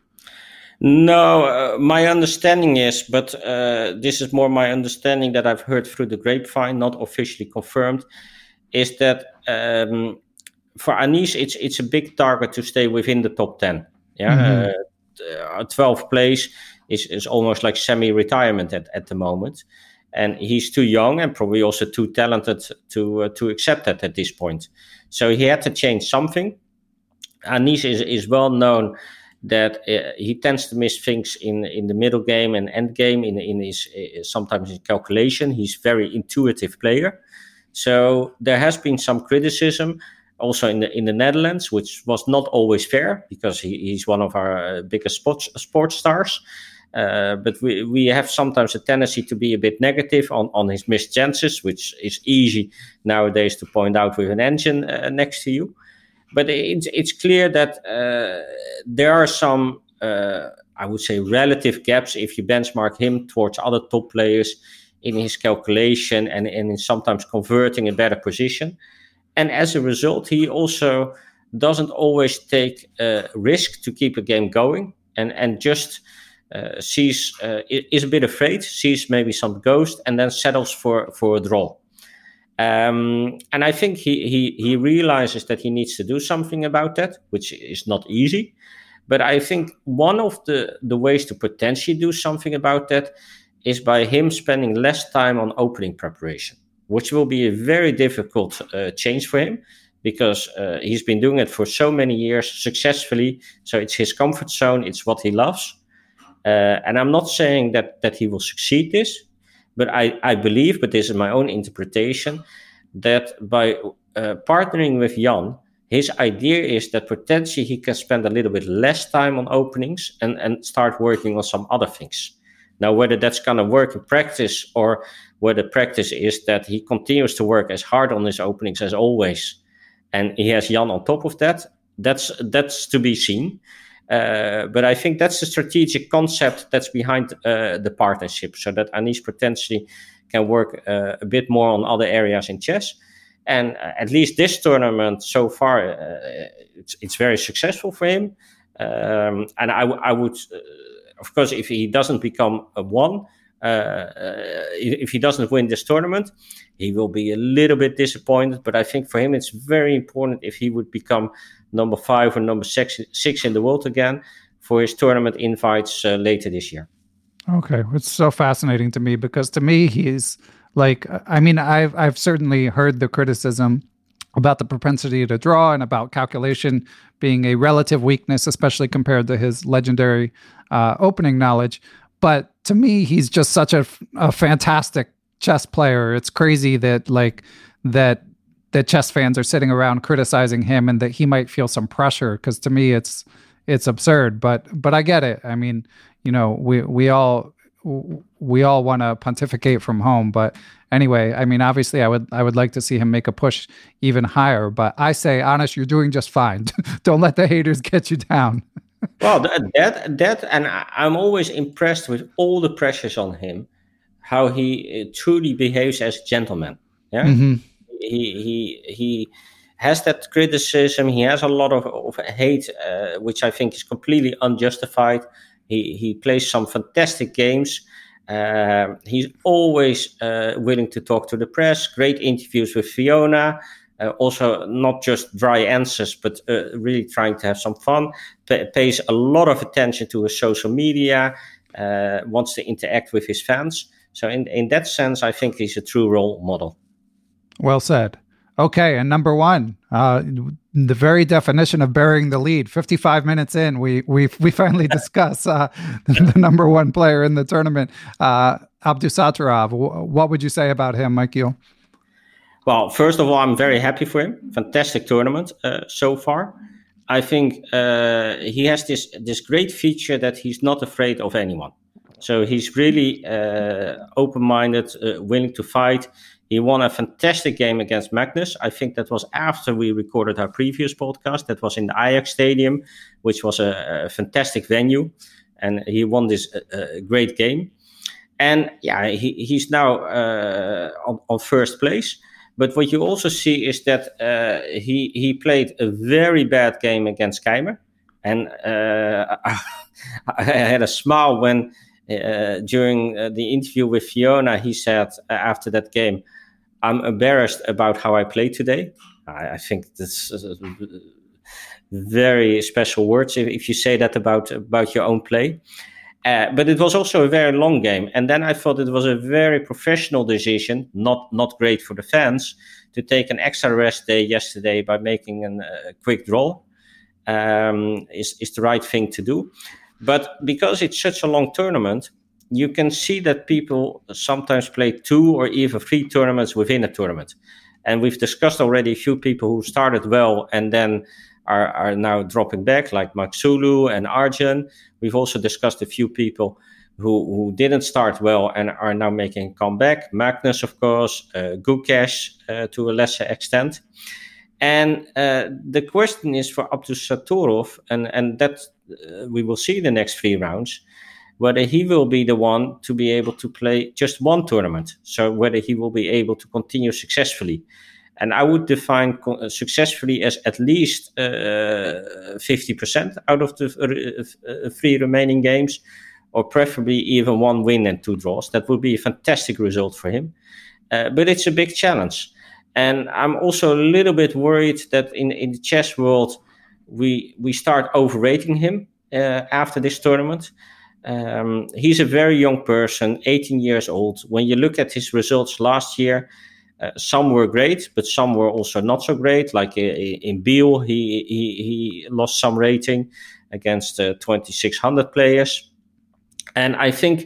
No, my understanding is, but this is more my understanding that I've heard through the grapevine, not officially confirmed, is that for Anish, it's a big target to stay within the top 10. Yeah, 12th place is almost like semi-retirement at the moment. And he's too young and probably also too talented to accept that at this point. So he had to change something. Anish is well known that he tends to miss things in the middle game and end game in his sometimes his calculation. He's a very intuitive player. So there has been some criticism also in the Netherlands, which was not always fair because he's one of our biggest sports stars. But we have sometimes a tendency to be a bit negative on his missed chances, which is easy nowadays to point out with an engine next to you. But it's clear that there are some, I would say, relative gaps if you benchmark him towards other top players in his calculation and in sometimes converting a better position. And as a result, he also doesn't always take risk to keep a game going and just is a bit afraid, sees maybe some ghost, and then settles for a draw. And I think he realizes that he needs to do something about that, which is not easy. But I think one of the ways to potentially do something about that is by him spending less time on opening preparation, which will be a very difficult change for him because he's been doing it for so many years successfully. So it's his comfort zone. It's what he loves. And I'm not saying that he will succeed this, but I believe, but this is my own interpretation, that by partnering with Jan, his idea is that potentially he can spend a little bit less time on openings and start working on some other things. Now, whether that's going to work in practice or whether practice is that he continues to work as hard on his openings as always, and he has Jan on top of that, that's to be seen. But I think that's the strategic concept that's behind the partnership, so that Anish potentially can work a bit more on other areas in chess. And at least this tournament so far, it's very successful for him. And I would, of course, if he doesn't become a one, if he doesn't win this tournament, he will be a little bit disappointed. But I think for him, it's very important if he would become number 5 or number 6 in the world again for his tournament invites later this year. Okay, it's so fascinating to me because to me he's like, I mean, I've certainly heard the criticism about the propensity to draw and about calculation being a relative weakness, especially compared to his legendary opening knowledge. But to me, he's just such a fantastic chess player. It's crazy that that chess fans are sitting around criticizing him and that he might feel some pressure, because to me it's absurd. But I get it. I mean, you know, we all want to pontificate from home, but anyway, I mean, obviously I would like to see him make a push even higher, but I say, Anish, you're doing just fine. Don't let the haters get you down. Well, that, and I'm always impressed with all the pressures on him, how he truly behaves as a gentleman. Yeah, mm-hmm. He has that criticism. He has a lot of hate, which I think is completely unjustified. He plays some fantastic games. He's always willing to talk to the press. Great interviews with Fiona. Also, not just dry answers, but really trying to have some fun. Pays a lot of attention to his social media. Wants to interact with his fans. So in that sense, I think he's a true role model. Well said. Okay, and number 1, the very definition of burying the lead. 55 minutes in, we finally discuss the number 1 player in the tournament, Abdusattorov. What would you say about him, Michiel? Well, first of all, I'm very happy for him. Fantastic tournament so far. I think he has this great feature that he's not afraid of anyone. So he's really open-minded, willing to fight. He won a fantastic game against Magnus. I think that was after we recorded our previous podcast. That was in the Ajax Stadium, which was a fantastic venue. And he won this great game. And yeah, he's now on first place. But what you also see is that he played a very bad game against Keimer. And I had a smile when during the interview with Fiona, he said after that game, "I'm embarrassed about how I played today." I think this is very special words if you say that about your own play. But it was also a very long game. And then I thought it was a very professional decision, not great for the fans, to take an extra rest day yesterday by making a quick draw. Is the right thing to do. But because it's such a long tournament, you can see that people sometimes play 2 or even 3 tournaments within a tournament. And we've discussed already a few people who started well and then are now dropping back, like Maksulu and Arjun. We've also discussed a few people who didn't start well and are now making a comeback. Magnus, of course, Gukesh to a lesser extent. And the question is for Abdusattorov, and that we will see the next 3 rounds, whether he will be the one to be able to play just one tournament. So whether he will be able to continue successfully. And I would define successfully as at least 50% out of the 3 remaining games, or preferably even 1 win and 2 draws. That would be a fantastic result for him. But it's a big challenge. And I'm also a little bit worried that in the chess world, we start overrating him after this tournament. He's a very young person, 18 years old. When you look at his results last year, some were great, but some were also not so great. Like in Biel, he lost some rating against 2,600 players. And I think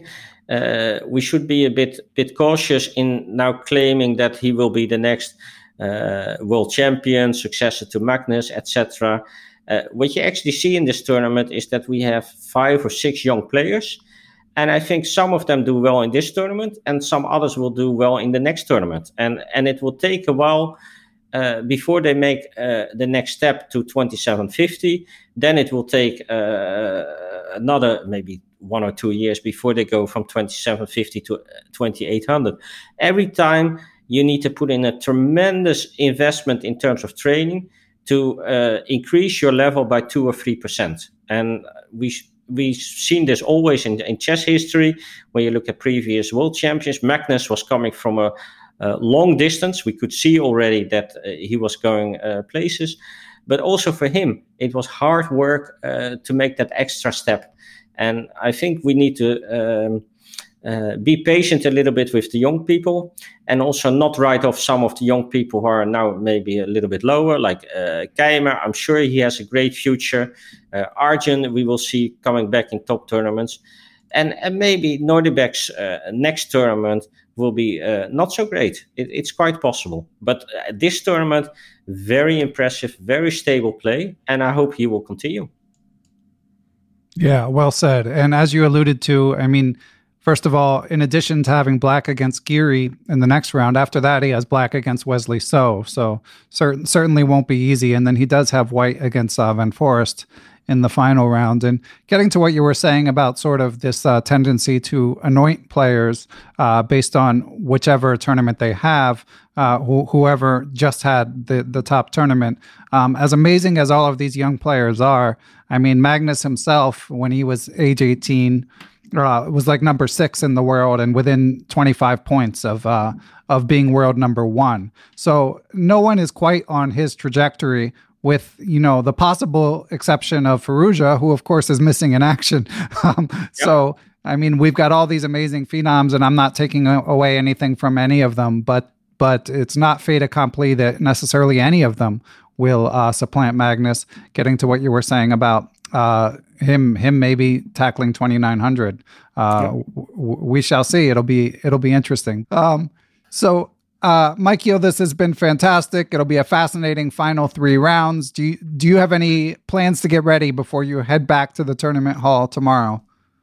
we should be a bit cautious in now claiming that he will be the next world champion, successor to Magnus, etc. What you actually see in this tournament is that we have 5 or 6 young players, and I think some of them do well in this tournament, and some others will do well in the next tournament. And it will take a while before they make the next step to 2750. Then it will take another maybe 1 or 2 years before they go from 2750 to 2800. Every time you need to put in a tremendous investment in terms of training to increase your level by 2 or 3%. And we've seen this always in chess history. When you look at previous world champions, Magnus was coming from a long distance. We could see already that he was going places. But also for him, it was hard work to make that extra step. And I think we need to be patient a little bit with the young people, and also not write off some of the young people who are now maybe a little bit lower, like Keimer. I'm sure he has a great future. Arjun, we will see coming back in top tournaments. And maybe Nordebek's next tournament will be not so great. It's quite possible. But this tournament, very impressive, very stable play, and I hope he will continue. Yeah, well said. And as you alluded to, I mean, first of all, in addition to having black against Geary in the next round, after that he has black against Wesley So certainly won't be easy. And then he does have white against Van Forest in the final round. And getting to what you were saying about sort of this tendency to anoint players based on whichever tournament they have, whoever just had the top tournament. As amazing as all of these young players are, I mean, Magnus himself, when he was age 18, was like number 6 in the world and within 25 points of being world number 1. So no one is quite on his trajectory, with, you know, the possible exception of Firouzja, who of course is missing in action. So, I mean, we've got all these amazing phenoms, and I'm not taking away anything from any of them, but it's not fait accompli that necessarily any of them will supplant Magnus. Getting to what you were saying about him maybe tackling 2900. We shall see. It'll be interesting. Michael, this has been fantastic. It'll be a fascinating final 3 rounds. Do you have any plans to get ready before you head back to the tournament hall tomorrow?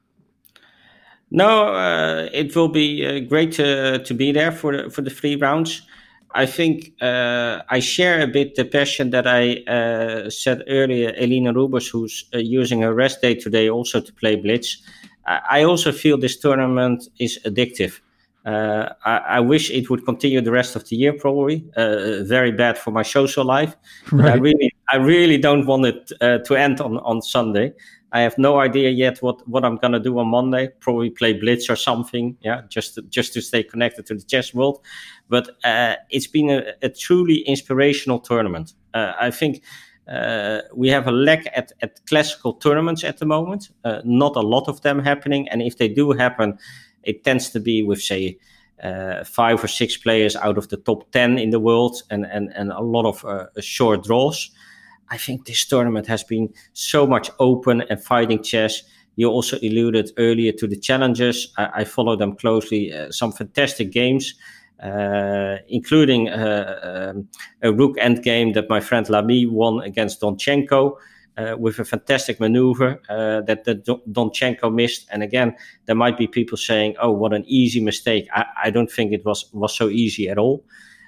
No, it will be great to be there for the 3 rounds. I think I share a bit the passion that I said earlier. Elina Rubers, who's using her rest day today also to play Blitz. I also feel this tournament is addictive. I wish it would continue the rest of the year, probably. Very bad for my social life. Right. I really don't want it to end on Sunday. I have no idea yet what I'm going to do on Monday. Probably play Blitz or something, just to stay connected to the chess world. But it's been a truly inspirational tournament. I think we have a lack at classical tournaments at the moment. Not a lot of them happening. And if they do happen, it tends to be with, say, 5 or 6 players out of the top 10 in the world, and a lot of short draws. I think this tournament has been so much open and fighting chess. You also alluded earlier to the challenges. I follow them closely. Some fantastic games, including a rook endgame that my friend Lamy won against Donchenko. With a fantastic maneuver that Donchenko missed. And again, there might be people saying, oh, what an easy mistake. I don't think it was so easy at all.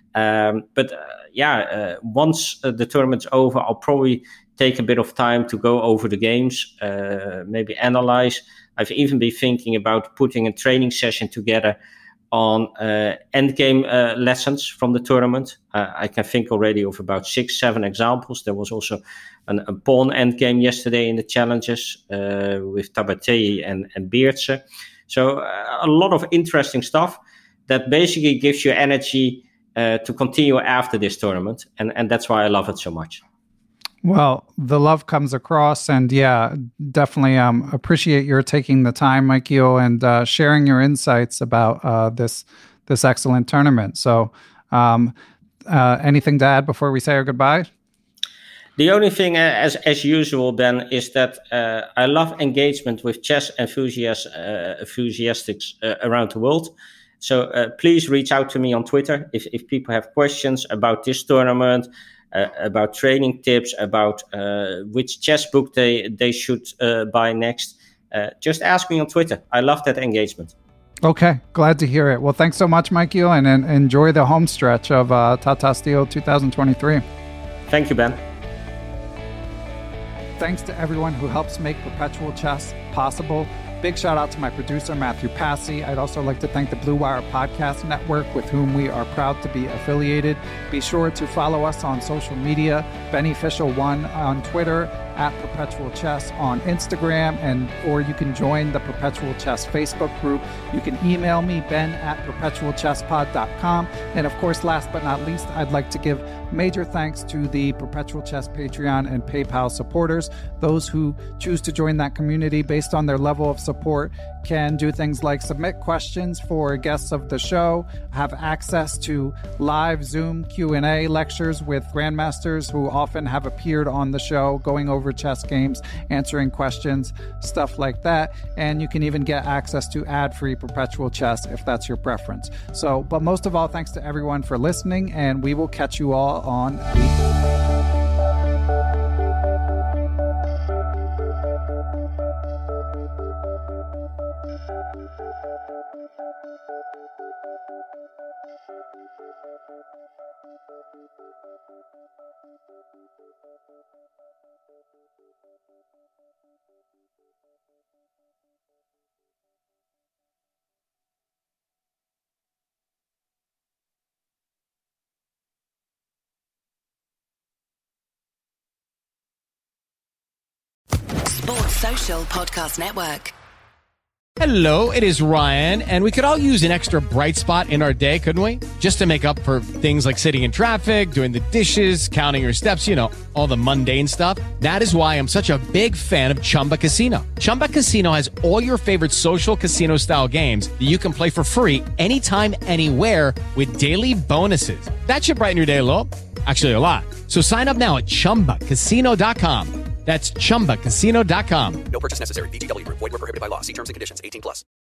Once the tournament's over, I'll probably take a bit of time to go over the games, maybe analyze. I've even been thinking about putting a training session together on endgame lessons from the tournament. I can think already of about 6-7 examples. There was also a pawn endgame yesterday in the challenges with Tabatei and Beertse. So a lot of interesting stuff that basically gives you energy to continue after this tournament. And that's why I love it so much. Well, the love comes across, and definitely appreciate your taking the time, Michael, and sharing your insights about this excellent tournament. So anything to add before we say our goodbye? The only thing, as usual, Ben, is that I love engagement with chess enthusiasts around the world. So please reach out to me on Twitter if people have questions about this tournament, about training tips, about which chess book they should buy next. Just ask me on Twitter. I love that engagement. Okay, glad to hear it. Well, thanks so much, Michiel, and enjoy the home stretch of Tata Steel 2023. Thank you, Ben. Thanks to everyone who helps make Perpetual Chess possible. Big shout out to my producer, Matthew Passy. I'd also like to thank the Blue Wire Podcast Network, with whom we are proud to be affiliated. Be sure to follow us on social media, Beneficial1 on Twitter, @Perpetual Chess on Instagram, or you can join the Perpetual Chess Facebook group. You can email me, ben@perpetualchesspod.com. And of course, last but not least, I'd like to give major thanks to the Perpetual Chess Patreon and PayPal supporters. Those who choose to join that community based on their level of support can do things like submit questions for guests of the show, have access to live Zoom Q&A lectures with grandmasters who often have appeared on the show, going over chess games, answering questions, stuff like that. And you can even get access to ad-free Perpetual Chess if that's your preference. So, but most of all, thanks to everyone for listening, and we will catch you all on Sports Social Podcast Network. Hello, it is Ryan, and we could all use an extra bright spot in our day, couldn't we? Just to make up for things like sitting in traffic, doing the dishes, counting your steps, you know, all the mundane stuff. That is why I'm such a big fan of Chumba Casino. Chumba Casino has all your favorite social casino-style games that you can play for free anytime, anywhere with daily bonuses. That should brighten your day a little. Actually, a lot. So sign up now at ChumbaCasino.com. That's ChumbaCasino.com. No purchase necessary. VGW Group. Void where prohibited by law. See terms and conditions. 18+.